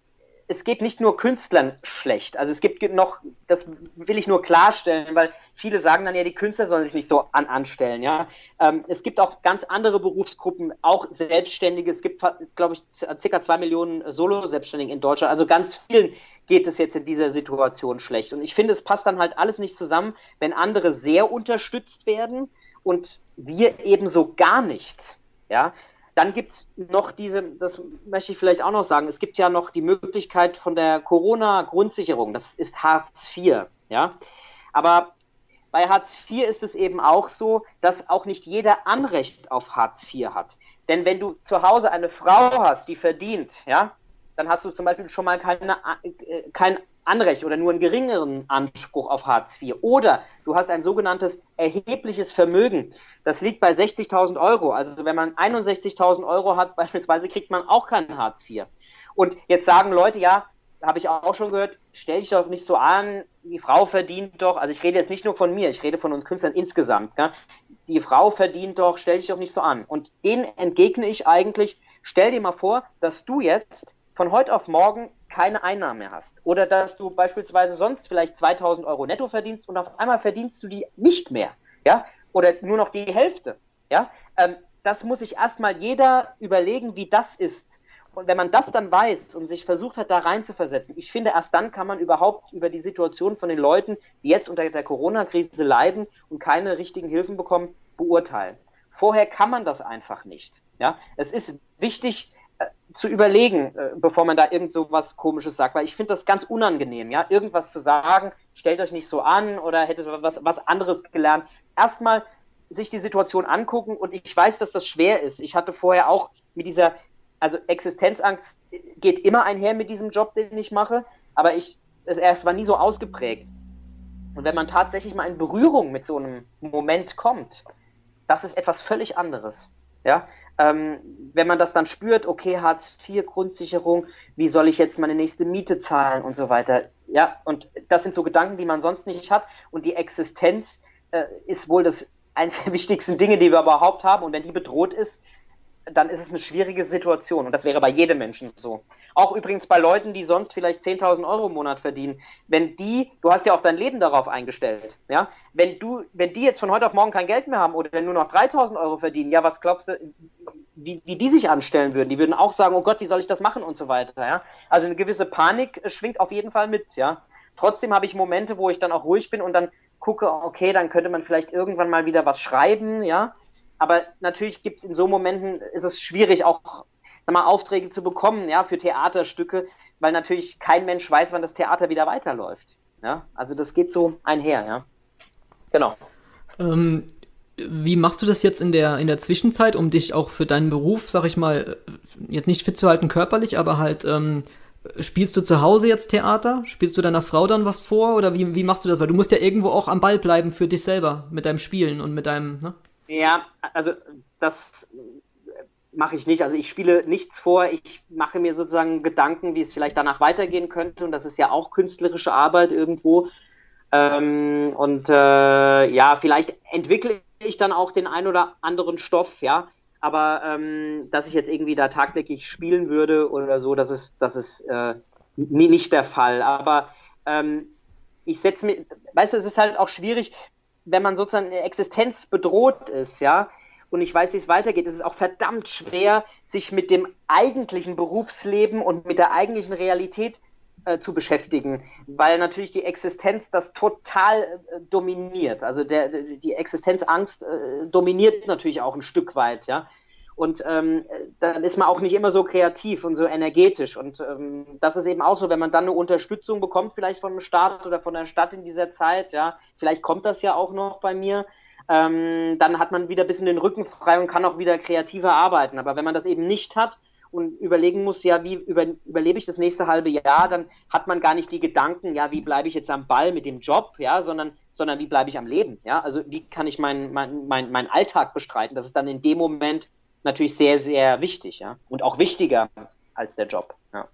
es geht nicht nur Künstlern schlecht. Also es gibt noch, das will ich nur klarstellen, weil viele sagen dann ja, die Künstler sollen sich nicht so an, anstellen. Ja? Ähm, es gibt auch ganz andere Berufsgruppen, auch Selbstständige. Es gibt, glaube ich, circa zwei Millionen Solo-Selbstständige in Deutschland. Also ganz vielen geht es jetzt in dieser Situation schlecht. Und ich finde, es passt dann halt alles nicht zusammen, wenn andere sehr unterstützt werden und wir ebenso gar nicht. Ja? Dann gibt es noch diese, das möchte ich vielleicht auch noch sagen, es gibt ja noch die Möglichkeit von der Corona-Grundsicherung, das ist Hartz vier, ja. Aber bei Hartz vier ist es eben auch so, dass auch nicht jeder Anrecht auf Hartz vier hat. Denn wenn du zu Hause eine Frau hast, die verdient, ja, dann hast du zum Beispiel schon mal keine, äh, kein Anrecht oder nur einen geringeren Anspruch auf Hartz vier. Oder du hast ein sogenanntes erhebliches Vermögen. Das liegt bei sechzigtausend Euro. Also wenn man einundsechzigtausend Euro hat, beispielsweise, kriegt man auch keinen Hartz vier. Und jetzt sagen Leute, ja, habe ich auch schon gehört, stell dich doch nicht so an, die Frau verdient doch, also ich rede jetzt nicht nur von mir, ich rede von uns Künstlern insgesamt, ja? Die Frau verdient doch, stell dich doch nicht so an. Und denen entgegne ich eigentlich, stell dir mal vor, dass du jetzt von heute auf morgen keine Einnahmen mehr hast. Oder dass du beispielsweise sonst vielleicht zweitausend Euro netto verdienst und auf einmal verdienst du die nicht mehr. Ja? Oder nur noch die Hälfte. Ja? Ähm, das muss sich erstmal jeder überlegen, wie das ist. Und wenn man das dann weiß und sich versucht hat, da rein zu versetzen, ich finde, erst dann kann man überhaupt über die Situation von den Leuten, die jetzt unter der Corona-Krise leiden und keine richtigen Hilfen bekommen, beurteilen. Vorher kann man das einfach nicht. Ja? Es ist wichtig, zu überlegen, bevor man da irgend so was Komisches sagt, weil ich finde das ganz unangenehm, ja, irgendwas zu sagen, stellt euch nicht so an oder hättet was, was anderes gelernt. Erstmal sich die Situation angucken, und ich weiß, dass das schwer ist. Ich hatte vorher auch mit dieser, also Existenzangst geht immer einher mit diesem Job, den ich mache, aber ich, es, es war nie so ausgeprägt. Und wenn man tatsächlich mal in Berührung mit so einem Moment kommt, das ist etwas völlig anderes, ja. Ähm, wenn man das dann spürt, okay, Hartz vier, Grundsicherung, wie soll ich jetzt meine nächste Miete zahlen und so weiter. Ja, und das sind so Gedanken, die man sonst nicht hat. Und die Existenz äh, ist wohl das eines der wichtigsten Dinge, die wir überhaupt haben. Und wenn die bedroht ist, dann ist es eine schwierige Situation. Und das wäre bei jedem Menschen so. Auch übrigens bei Leuten, die sonst vielleicht zehntausend Euro im Monat verdienen. Wenn die, du hast ja auch dein Leben darauf eingestellt, ja, wenn du, wenn die jetzt von heute auf morgen kein Geld mehr haben oder nur noch dreitausend Euro verdienen, ja, was glaubst du, wie, wie die sich anstellen würden? Die würden auch sagen, oh Gott, wie soll ich das machen und so weiter, ja. Also eine gewisse Panik schwingt auf jeden Fall mit, ja. Trotzdem habe ich Momente, wo ich dann auch ruhig bin und dann gucke, okay, dann könnte man vielleicht irgendwann mal wieder was schreiben, ja. Aber natürlich gibt es in so Momenten, ist es schwierig, auch, sag mal, Aufträge zu bekommen, ja, für Theaterstücke, weil natürlich kein Mensch weiß, wann das Theater wieder weiterläuft. Ja? Also das geht so einher, ja. Genau. Ähm, wie machst du das jetzt in der, in der Zwischenzeit, um dich auch für deinen Beruf, sag ich mal, jetzt nicht fit zu halten körperlich, aber halt, ähm, spielst du zu Hause jetzt Theater? Spielst du deiner Frau dann was vor? Oder wie, wie machst du das? Weil du musst ja irgendwo auch am Ball bleiben für dich selber, mit deinem Spielen und mit deinem, ne? Ja, also das mache ich nicht. Also ich spiele nichts vor. Ich mache mir sozusagen Gedanken, wie es vielleicht danach weitergehen könnte. Und das ist ja auch künstlerische Arbeit irgendwo. Ähm, und äh, ja, vielleicht entwickle ich dann auch den ein oder anderen Stoff, ja. Aber ähm, dass ich jetzt irgendwie da tagtäglich spielen würde oder so, das ist, das ist äh, nicht der Fall. Aber ähm, ich setze mir, weißt du, es ist halt auch schwierig, wenn man sozusagen in der Existenz bedroht ist, ja, und ich weiß, wie es weitergeht, ist es auch verdammt schwer, sich mit dem eigentlichen Berufsleben und mit der eigentlichen Realität äh, zu beschäftigen, weil natürlich die Existenz das total äh, dominiert. Also der, die Existenzangst äh, dominiert natürlich auch ein Stück weit, ja. Und ähm, dann ist man auch nicht immer so kreativ und so energetisch. Und ähm, das ist eben auch so, wenn man dann eine Unterstützung bekommt, vielleicht vom Staat oder von der Stadt in dieser Zeit, ja, vielleicht kommt das ja auch noch bei mir, ähm, dann hat man wieder ein bisschen den Rücken frei und kann auch wieder kreativer arbeiten. Aber wenn man das eben nicht hat und überlegen muss, ja, wie über, überlebe ich das nächste halbe Jahr, dann hat man gar nicht die Gedanken, ja, wie bleibe ich jetzt am Ball mit dem Job, ja, sondern, sondern wie bleibe ich am Leben, ja, also wie kann ich meinen mein, mein, mein Alltag bestreiten? Das ist dann in dem Moment natürlich sehr, sehr wichtig, ja, und auch wichtiger als der Job, ja.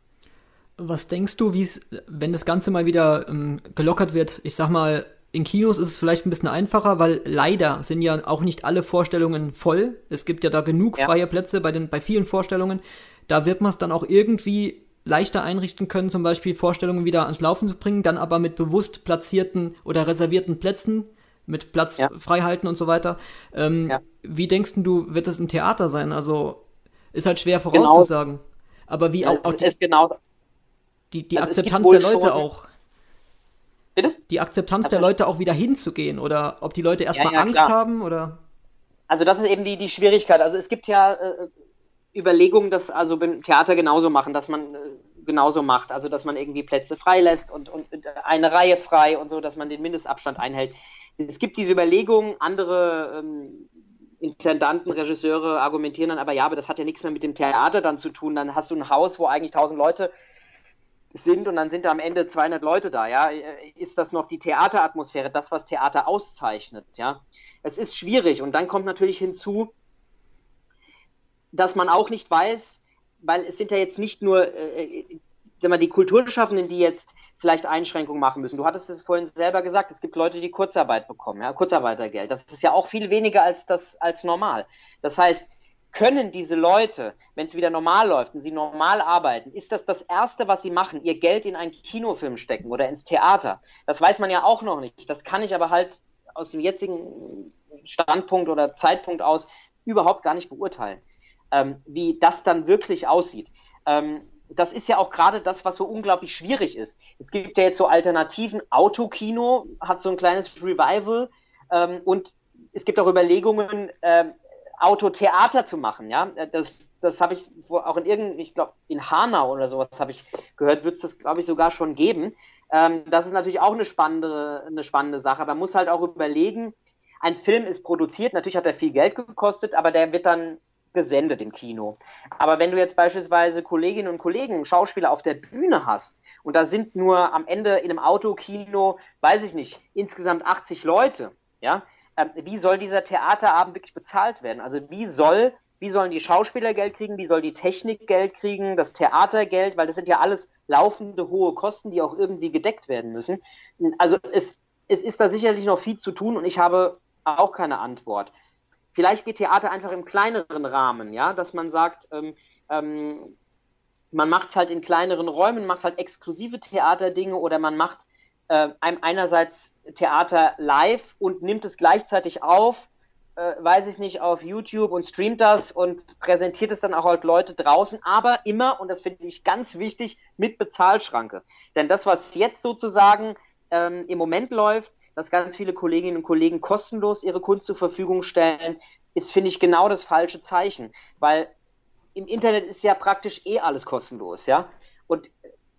Was denkst du, wie es, wenn das Ganze mal wieder ähm, gelockert wird, ich sag mal, in Kinos ist es vielleicht ein bisschen einfacher, weil leider sind ja auch nicht alle Vorstellungen voll. Es gibt ja da genug Ja. freie Plätze bei den, bei vielen Vorstellungen. Da wird man es dann auch irgendwie leichter einrichten können, zum Beispiel Vorstellungen wieder ans Laufen zu bringen, dann aber mit bewusst platzierten oder reservierten Plätzen, mit Ja. Platzfreihalten und so weiter. Ähm, Ja. Wie denkst du, wird das ein Theater sein? Also ist halt schwer vorauszusagen. Aber wie auch, auch Es die, ist genau, die, die also es gibt Akzeptanz wohl der Leute schon, auch. bitte? Die Akzeptanz der Also, Leute auch wieder hinzugehen oder ob die Leute ja, erstmal ja, Angst klar. haben oder. Also das ist eben die, die Schwierigkeit. Also es gibt ja äh, Überlegungen, das also beim Theater genauso machen, dass man äh, genauso macht, also dass man irgendwie Plätze frei lässt und, und eine Reihe frei und so, dass man den Mindestabstand einhält. Es gibt diese Überlegungen, andere ähm, Intendanten, Regisseure argumentieren dann, aber ja, aber das hat ja nichts mehr mit dem Theater dann zu tun. Dann hast du ein Haus, wo eigentlich tausend Leute sind und dann sind da am Ende zweihundert Leute da, ja. Ist das noch die Theateratmosphäre, das, was Theater auszeichnet, ja? Es ist schwierig und dann kommt natürlich hinzu, dass man auch nicht weiß, weil es sind ja jetzt nicht nur äh, die Kulturschaffenden, die jetzt vielleicht Einschränkungen machen müssen. Du hattest es vorhin selber gesagt, es gibt Leute, die Kurzarbeit bekommen, ja, Kurzarbeitergeld. Das ist ja auch viel weniger als, das, als normal. Das heißt, können diese Leute, wenn es wieder normal läuft und sie normal arbeiten, ist das das Erste, was sie machen, ihr Geld in einen Kinofilm stecken oder ins Theater? Das weiß man ja auch noch nicht. Das kann ich aber halt aus dem jetzigen Standpunkt oder Zeitpunkt aus überhaupt gar nicht beurteilen, ähm, wie das dann wirklich aussieht. Ähm, das ist ja auch gerade das, was so unglaublich schwierig ist. Es gibt ja jetzt so Alternativen. Autokino hat so ein kleines Revival ähm, und es gibt auch Überlegungen, ähm, Autotheater zu machen. Ja, das, das habe ich auch in irgendeinem, ich glaube in Hanau oder sowas habe ich gehört, wird es das, glaube ich, sogar schon geben. Ähm, das ist natürlich auch eine spannende, eine spannende Sache. Aber man muss halt auch überlegen, ein Film ist produziert, natürlich hat er viel Geld gekostet, aber der wird dann gesendet im Kino. Aber wenn du jetzt beispielsweise Kolleginnen und Kollegen, Schauspieler auf der Bühne hast und da sind nur am Ende in einem Autokino, weiß ich nicht, insgesamt achtzig Leute, ja, äh, wie soll dieser Theaterabend wirklich bezahlt werden? Also wie soll, wie sollen die Schauspieler Geld kriegen, wie soll die Technik Geld kriegen, das Theater Geld, weil das sind ja alles laufende hohe Kosten, die auch irgendwie gedeckt werden müssen. Also es, es ist da sicherlich noch viel zu tun und ich habe auch keine Antwort. Vielleicht geht Theater einfach im kleineren Rahmen, ja, dass man sagt, ähm, ähm, man macht es halt in kleineren Räumen, macht halt exklusive Theaterdinge oder man macht äh, einerseits Theater live und nimmt es gleichzeitig auf, äh, weiß ich nicht, auf YouTube und streamt das und präsentiert es dann auch halt Leute draußen, aber immer, und das finde ich ganz wichtig, mit Bezahlschranke. Denn das, was jetzt sozusagen ähm, im Moment läuft, dass ganz viele Kolleginnen und Kollegen kostenlos ihre Kunst zur Verfügung stellen, ist, finde ich, genau das falsche Zeichen, weil im Internet ist ja praktisch eh alles kostenlos, ja, und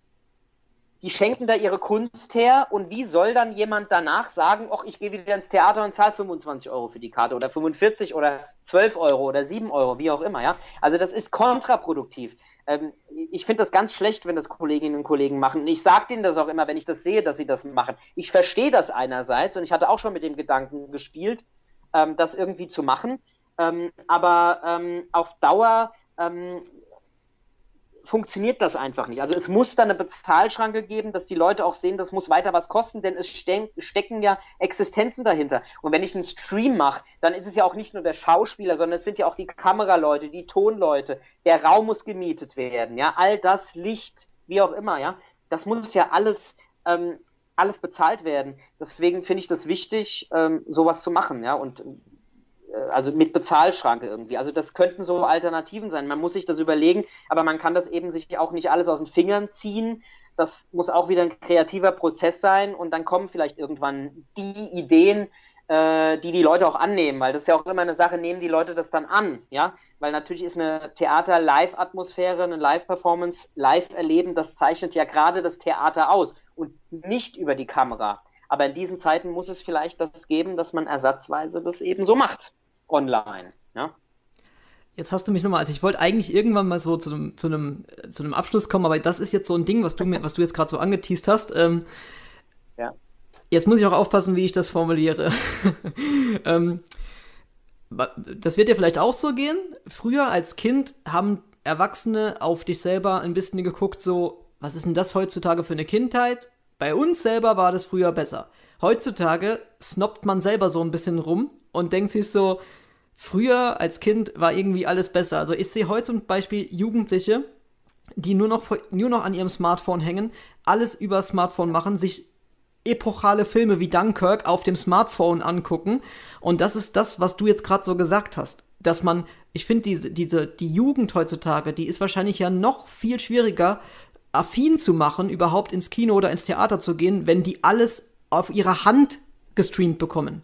die schenken da ihre Kunst her und wie soll dann jemand danach sagen, ach, ich gehe wieder ins Theater und zahle fünfundzwanzig Euro für die Karte oder fünfundvierzig oder zwölf Euro oder sieben Euro, wie auch immer, ja. Also das ist kontraproduktiv. Ähm, ich finde das ganz schlecht, wenn das Kolleginnen und Kollegen machen. Und ich sage denen das auch immer, wenn ich das sehe, dass sie das machen. Ich verstehe das einerseits und ich hatte auch schon mit dem Gedanken gespielt, ähm, das irgendwie zu machen. Ähm, aber ähm, auf Dauer ähm, funktioniert das einfach nicht. Also es muss da eine Bezahlschranke geben, dass die Leute auch sehen, das muss weiter was kosten, denn es ste- stecken ja Existenzen dahinter. Und wenn ich einen Stream mache, dann ist es ja auch nicht nur der Schauspieler, sondern es sind ja auch die Kameraleute, die Tonleute, der Raum muss gemietet werden, ja, all das, Licht, wie auch immer, ja, das muss ja alles, ähm, alles bezahlt werden. Deswegen finde ich das wichtig, ähm, sowas zu machen, ja, und also mit Bezahlschranke irgendwie. Also das könnten so Alternativen sein. Man muss sich das überlegen, aber man kann das eben sich auch nicht alles aus den Fingern ziehen. Das muss auch wieder ein kreativer Prozess sein und dann kommen vielleicht irgendwann die Ideen, äh, die die Leute auch annehmen, weil das ist ja auch immer eine Sache, nehmen die Leute das dann an, ja? Weil natürlich ist eine Theater-Live-Atmosphäre, eine Live-Performance, Live-Erleben, das zeichnet ja gerade das Theater aus und nicht über die Kamera. Aber in diesen Zeiten muss es vielleicht das geben, dass man ersatzweise das eben so macht, online. Ja? Jetzt hast du mich nochmal, also ich wollte eigentlich irgendwann mal so zu einem, zu einem, zu einem Abschluss kommen, aber das ist jetzt so ein Ding, was du mir, was du jetzt gerade so angeteast hast. Ähm, ja. Jetzt muss ich auch aufpassen, wie ich das formuliere. ähm, das wird dir vielleicht auch so gehen. Früher als Kind haben Erwachsene auf dich selber ein bisschen geguckt, so, was ist denn das heutzutage für eine Kindheit? Bei uns selber war das früher besser. Heutzutage snobbt man selber so ein bisschen rum und denkt sich so, früher als Kind war irgendwie alles besser. Also ich sehe heute zum Beispiel Jugendliche, die nur noch, nur noch an ihrem Smartphone hängen, alles über Smartphone machen, sich epochale Filme wie Dunkirk auf dem Smartphone angucken. Und das ist das, was du jetzt gerade so gesagt hast. Dass man, ich finde, diese, diese, die Jugend heutzutage, die ist wahrscheinlich ja noch viel schwieriger, affin zu machen, überhaupt ins Kino oder ins Theater zu gehen, wenn die alles auf ihrer Hand gestreamt bekommen.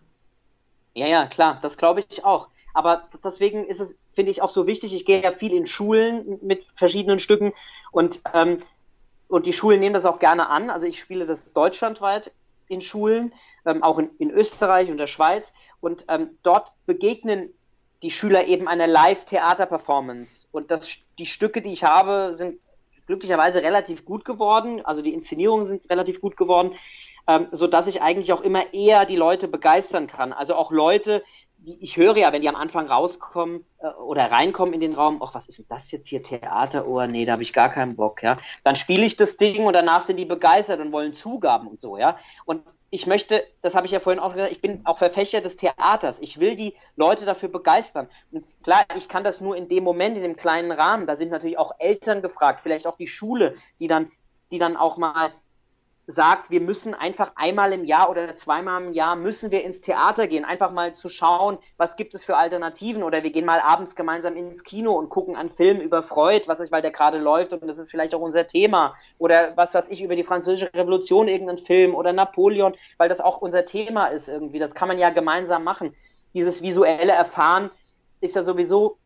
Ja, ja, klar, das glaube ich auch. Aber deswegen ist es, finde ich, auch so wichtig, ich gehe ja viel in Schulen mit verschiedenen Stücken und, ähm, und die Schulen nehmen das auch gerne an. Also ich spiele das deutschlandweit in Schulen, ähm, auch in, in Österreich und der Schweiz und ähm, dort begegnen die Schüler eben einer Live-Theater-Performance und das, die Stücke, die ich habe, sind glücklicherweise relativ gut geworden, also die Inszenierungen sind relativ gut geworden, ähm, sodass ich eigentlich auch immer eher die Leute begeistern kann. Also auch Leute, die, ich höre ja, wenn die am Anfang rauskommen äh, oder reinkommen in den Raum, ach, was ist denn das jetzt hier, Theater? Oh, nee, da habe ich gar keinen Bock, ja. Dann spiele ich das Ding und danach sind die begeistert und wollen Zugaben und so, ja. Und ich möchte, das habe ich ja vorhin auch gesagt, ich bin auch Verfechter des Theaters. Ich will die Leute dafür begeistern. Und klar, ich kann das nur in dem Moment, in dem kleinen Rahmen. Da sind natürlich auch Eltern gefragt, vielleicht auch die Schule, die dann, die dann auch mal sagt, wir müssen einfach einmal im Jahr oder zweimal im Jahr müssen wir ins Theater gehen, einfach mal zu schauen, was gibt es für Alternativen oder wir gehen mal abends gemeinsam ins Kino und gucken einen Film über Freud, was ich, weil der gerade läuft und das ist vielleicht auch unser Thema oder was weiß ich, über die Französische Revolution irgendein Film oder Napoleon, weil das auch unser Thema ist irgendwie, das kann man ja gemeinsam machen. Dieses visuelle Erfahren ist ja sowieso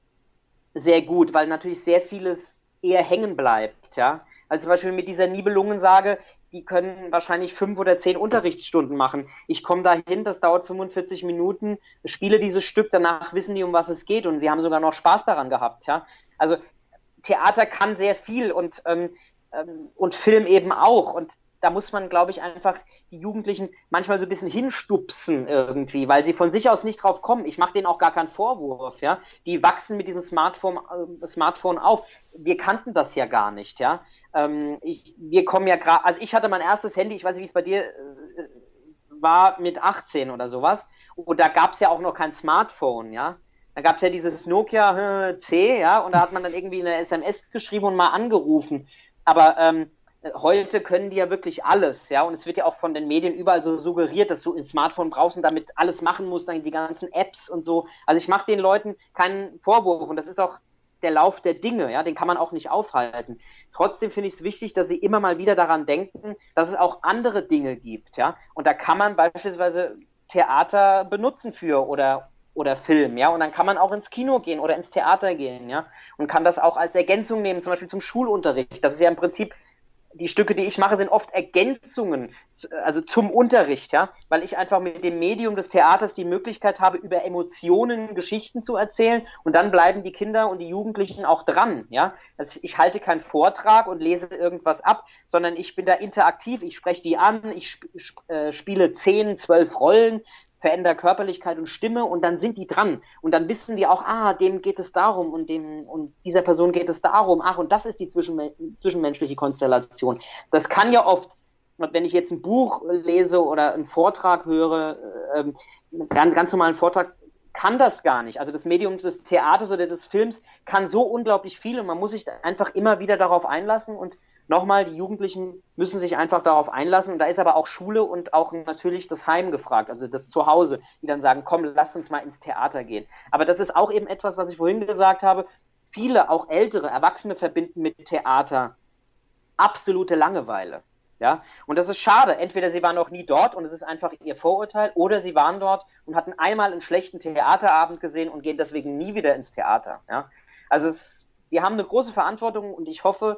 sehr gut, weil natürlich sehr vieles eher hängen bleibt, ja. Also zum Beispiel mit dieser Nibelungensage, die können wahrscheinlich fünf oder zehn Unterrichtsstunden machen. Ich komme da hin, das dauert fünfundvierzig Minuten, spiele dieses Stück, danach wissen die, um was es geht und sie haben sogar noch Spaß daran gehabt. Ja? Also Theater kann sehr viel und, ähm, ähm, und Film eben auch und da muss man, glaube ich, einfach die Jugendlichen manchmal so ein bisschen hinstupsen irgendwie, weil sie von sich aus nicht drauf kommen. Ich mache denen auch gar keinen Vorwurf, ja. Die wachsen mit diesem Smartphone, äh, Smartphone auf. Wir kannten das ja gar nicht, ja. Ähm, ich, wir kommen ja gerade, also ich hatte mein erstes Handy, ich weiß nicht, wie es bei dir äh, war, mit achtzehn oder sowas. Und da gab es ja auch noch kein Smartphone, ja. Da gab es ja dieses Nokia C, ja, und da hat man dann irgendwie eine S M S geschrieben und mal angerufen. Aber ähm, heute können die ja wirklich alles, ja, und es wird ja auch von den Medien überall so suggeriert, dass du ein Smartphone brauchst und damit alles machen musst, dann die ganzen Apps und so. Also ich mache den Leuten keinen Vorwurf und das ist auch der Lauf der Dinge, ja, den kann man auch nicht aufhalten. Trotzdem finde ich es wichtig, dass sie immer mal wieder daran denken, dass es auch andere Dinge gibt, ja. Und da kann man beispielsweise Theater benutzen für oder, oder Film, ja. Und dann kann man auch ins Kino gehen oder ins Theater gehen, ja. Und kann das auch als Ergänzung nehmen, zum Beispiel zum Schulunterricht. Das ist ja im Prinzip, die Stücke, die ich mache, sind oft Ergänzungen, also zum Unterricht, ja, weil ich einfach mit dem Medium des Theaters die Möglichkeit habe, über Emotionen Geschichten zu erzählen und dann bleiben die Kinder und die Jugendlichen auch dran, ja. Also ich halte keinen Vortrag und lese irgendwas ab, sondern ich bin da interaktiv, ich spreche die an, ich sp sp äh, spiele zehn, zwölf Rollen, verändere Körperlichkeit und Stimme und dann sind die dran und dann wissen die auch, ah, dem geht es darum und dem und dieser Person geht es darum, ach, und das ist die zwischenme zwischenmenschliche Konstellation. Das kann ja oft, wenn ich jetzt ein Buch lese oder einen Vortrag höre, ähm, einen ganz, ganz normalen Vortrag, kann das gar nicht. Also das Medium des Theaters oder des Films kann so unglaublich viel und man muss sich einfach immer wieder darauf einlassen und nochmal, die Jugendlichen müssen sich einfach darauf einlassen. Und da ist aber auch Schule und auch natürlich das Heim gefragt, also das Zuhause, die dann sagen, komm, lass uns mal ins Theater gehen. Aber das ist auch eben etwas, was ich vorhin gesagt habe. Viele, auch ältere Erwachsene, verbinden mit Theater absolute Langeweile. Ja? Und das ist schade. Entweder sie waren noch nie dort und es ist einfach ihr Vorurteil, oder sie waren dort und hatten einmal einen schlechten Theaterabend gesehen und gehen deswegen nie wieder ins Theater. Ja? Also es, wir haben eine große Verantwortung und ich hoffe,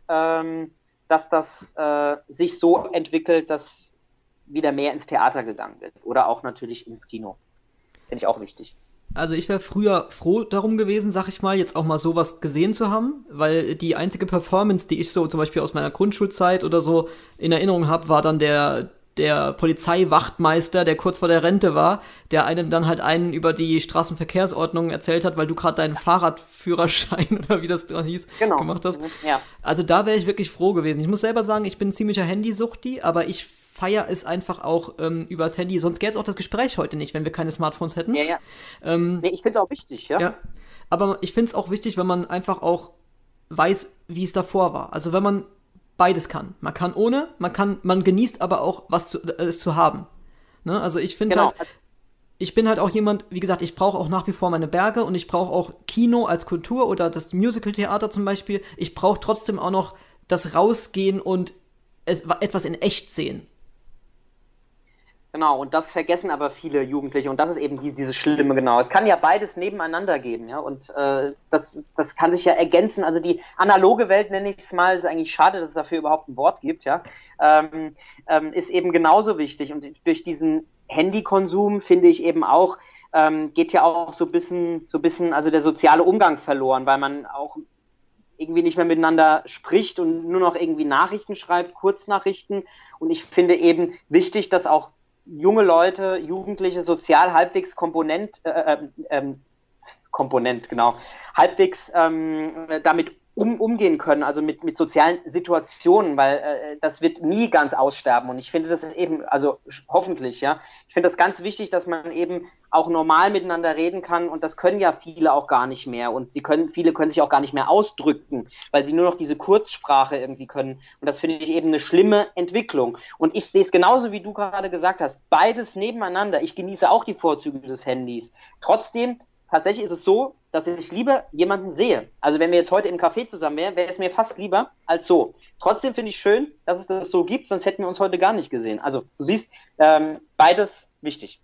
dass das äh, sich so entwickelt, dass wieder mehr ins Theater gegangen wird oder auch natürlich ins Kino. Finde ich auch wichtig. Also ich wäre früher froh darum gewesen, sag ich mal, jetzt auch mal sowas gesehen zu haben, weil die einzige Performance, die ich so zum Beispiel aus meiner Grundschulzeit oder so in Erinnerung habe, war dann der der Polizeiwachtmeister, der kurz vor der Rente war, der einem dann halt einen über die Straßenverkehrsordnung erzählt hat, weil du gerade deinen Fahrradführerschein oder wie das da hieß, genau. gemacht hast. Ja. Also da wäre ich wirklich froh gewesen. Ich muss selber sagen, ich bin ein ziemlicher Handysuchti, aber ich feiere es einfach auch ähm, übers Handy. Sonst gäbe es auch das Gespräch heute nicht, wenn wir keine Smartphones hätten. Ja, ja. Ähm, nee, ich finde es auch wichtig, ja. ja. Aber ich finde es auch wichtig, wenn man einfach auch weiß, wie es davor war. Also wenn man beides kann. Man kann ohne, man kann, man genießt aber auch, was zu, äh, zu haben. Ne? Also ich finde genau. halt, ich bin halt auch jemand, wie gesagt, ich brauche auch nach wie vor meine Berge und ich brauche auch Kino als Kultur oder das Musical-Theater zum Beispiel. Ich brauche trotzdem auch noch das Rausgehen und es, etwas in echt sehen. Genau, und das vergessen aber viele Jugendliche und das ist eben die, dieses Schlimme, genau. Es kann ja beides nebeneinander geben, ja, und äh, das, das kann sich ja ergänzen. Also die analoge Welt, nenne ich es mal, ist eigentlich schade, dass es dafür überhaupt ein Wort gibt, ja, ähm, ähm, ist eben genauso wichtig. Und durch diesen Handykonsum, finde ich eben auch, ähm, geht ja auch so ein bisschen, so ein bisschen, also der soziale Umgang verloren, weil man auch irgendwie nicht mehr miteinander spricht und nur noch irgendwie Nachrichten schreibt, Kurznachrichten. Und ich finde eben wichtig, dass auch junge Leute, Jugendliche sozial halbwegs komponent, äh, äh, Komponent, genau, halbwegs ähm, damit um, umgehen können, also mit, mit sozialen Situationen, weil äh, das wird nie ganz aussterben und ich finde, das ist eben, also hoffentlich, ja, ich finde das ganz wichtig, dass man eben auch normal miteinander reden kann und das können ja viele auch gar nicht mehr und sie können, viele können sich auch gar nicht mehr ausdrücken, weil sie nur noch diese Kurzsprache irgendwie können und das finde ich eben eine schlimme Entwicklung und ich sehe es genauso, wie du gerade gesagt hast, beides nebeneinander, ich genieße auch die Vorzüge des Handys, trotzdem tatsächlich ist es so, dass ich lieber jemanden sehe. Also wenn wir jetzt heute im Café zusammen wären, wäre es mir fast lieber als so. Trotzdem finde ich schön, dass es das so gibt, sonst hätten wir uns heute gar nicht gesehen. Also du siehst, ähm, beides wichtig.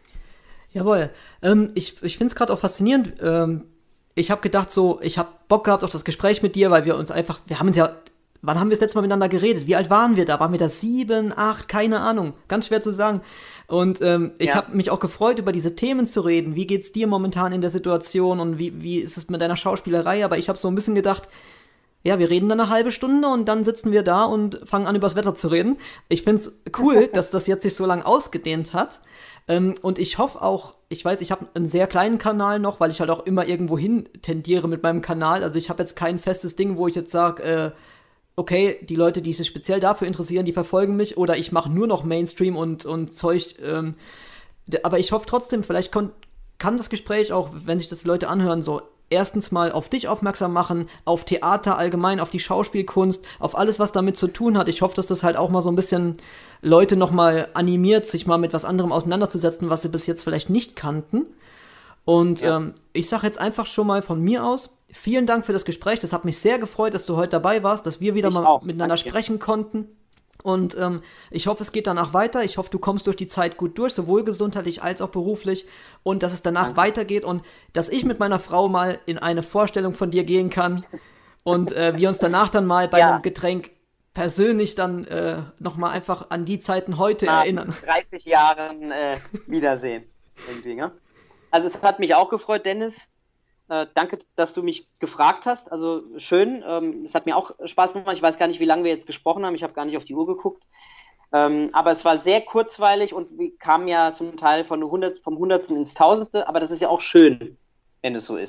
Jawohl. Ähm, ich ich finde es gerade auch faszinierend. Ähm, ich habe gedacht so, ich habe Bock gehabt auf das Gespräch mit dir, weil wir uns einfach, wir haben uns ja, wann haben wir das letzte Mal miteinander geredet? Wie alt waren wir da? Waren wir da sieben, acht? Keine Ahnung. Ganz schwer zu sagen. Und ähm, ich ja. habe mich auch gefreut, über diese Themen zu reden. Wie geht's dir momentan in der Situation und wie, wie ist es mit deiner Schauspielerei? Aber ich habe so ein bisschen gedacht, ja, wir reden dann eine halbe Stunde und dann sitzen wir da und fangen an, über das Wetter zu reden. Ich find's cool, dass das jetzt sich so lang ausgedehnt hat. Ähm, und ich hoffe auch, ich weiß, ich habe einen sehr kleinen Kanal noch, weil ich halt auch immer irgendwo hin tendiere mit meinem Kanal. Also ich habe jetzt kein festes Ding, wo ich jetzt sage, äh, okay, die Leute, die sich speziell dafür interessieren, die verfolgen mich oder ich mache nur noch Mainstream und, und Zeug. Ähm, aber ich hoffe trotzdem, vielleicht kon- kann das Gespräch auch, wenn sich das die Leute anhören, so erstens mal auf dich aufmerksam machen, auf Theater allgemein, auf die Schauspielkunst, auf alles, was damit zu tun hat. Ich hoffe, dass das halt auch mal so ein bisschen Leute nochmal animiert, sich mal mit was anderem auseinanderzusetzen, was sie bis jetzt vielleicht nicht kannten. Und Ja. ähm, ich sage jetzt einfach schon mal von mir aus, vielen Dank für das Gespräch. Das hat mich sehr gefreut, dass du heute dabei warst, dass wir wieder Ich mal auch. miteinander Danke dir. sprechen konnten. Und ähm, ich hoffe, es geht danach weiter. Ich hoffe, du kommst durch die Zeit gut durch, sowohl gesundheitlich als auch beruflich. Und dass es danach Danke. weitergeht und dass ich mit meiner Frau mal in eine Vorstellung von dir gehen kann und äh, wir uns danach dann mal bei Ja. einem Getränk persönlich dann äh, nochmal einfach an die Zeiten heute Nach erinnern. dreißig Jahren äh, wiedersehen. Irgendwie, ne? Also es hat mich auch gefreut, Dennis. Äh, danke, dass du mich gefragt hast. Also schön. Ähm, es hat mir auch Spaß gemacht. Ich weiß gar nicht, wie lange wir jetzt gesprochen haben. Ich habe gar nicht auf die Uhr geguckt. Ähm, aber es war sehr kurzweilig und wir kamen ja zum Teil von hundert, vom Hundertsten ins Tausendste. Aber das ist ja auch schön, wenn es so ist.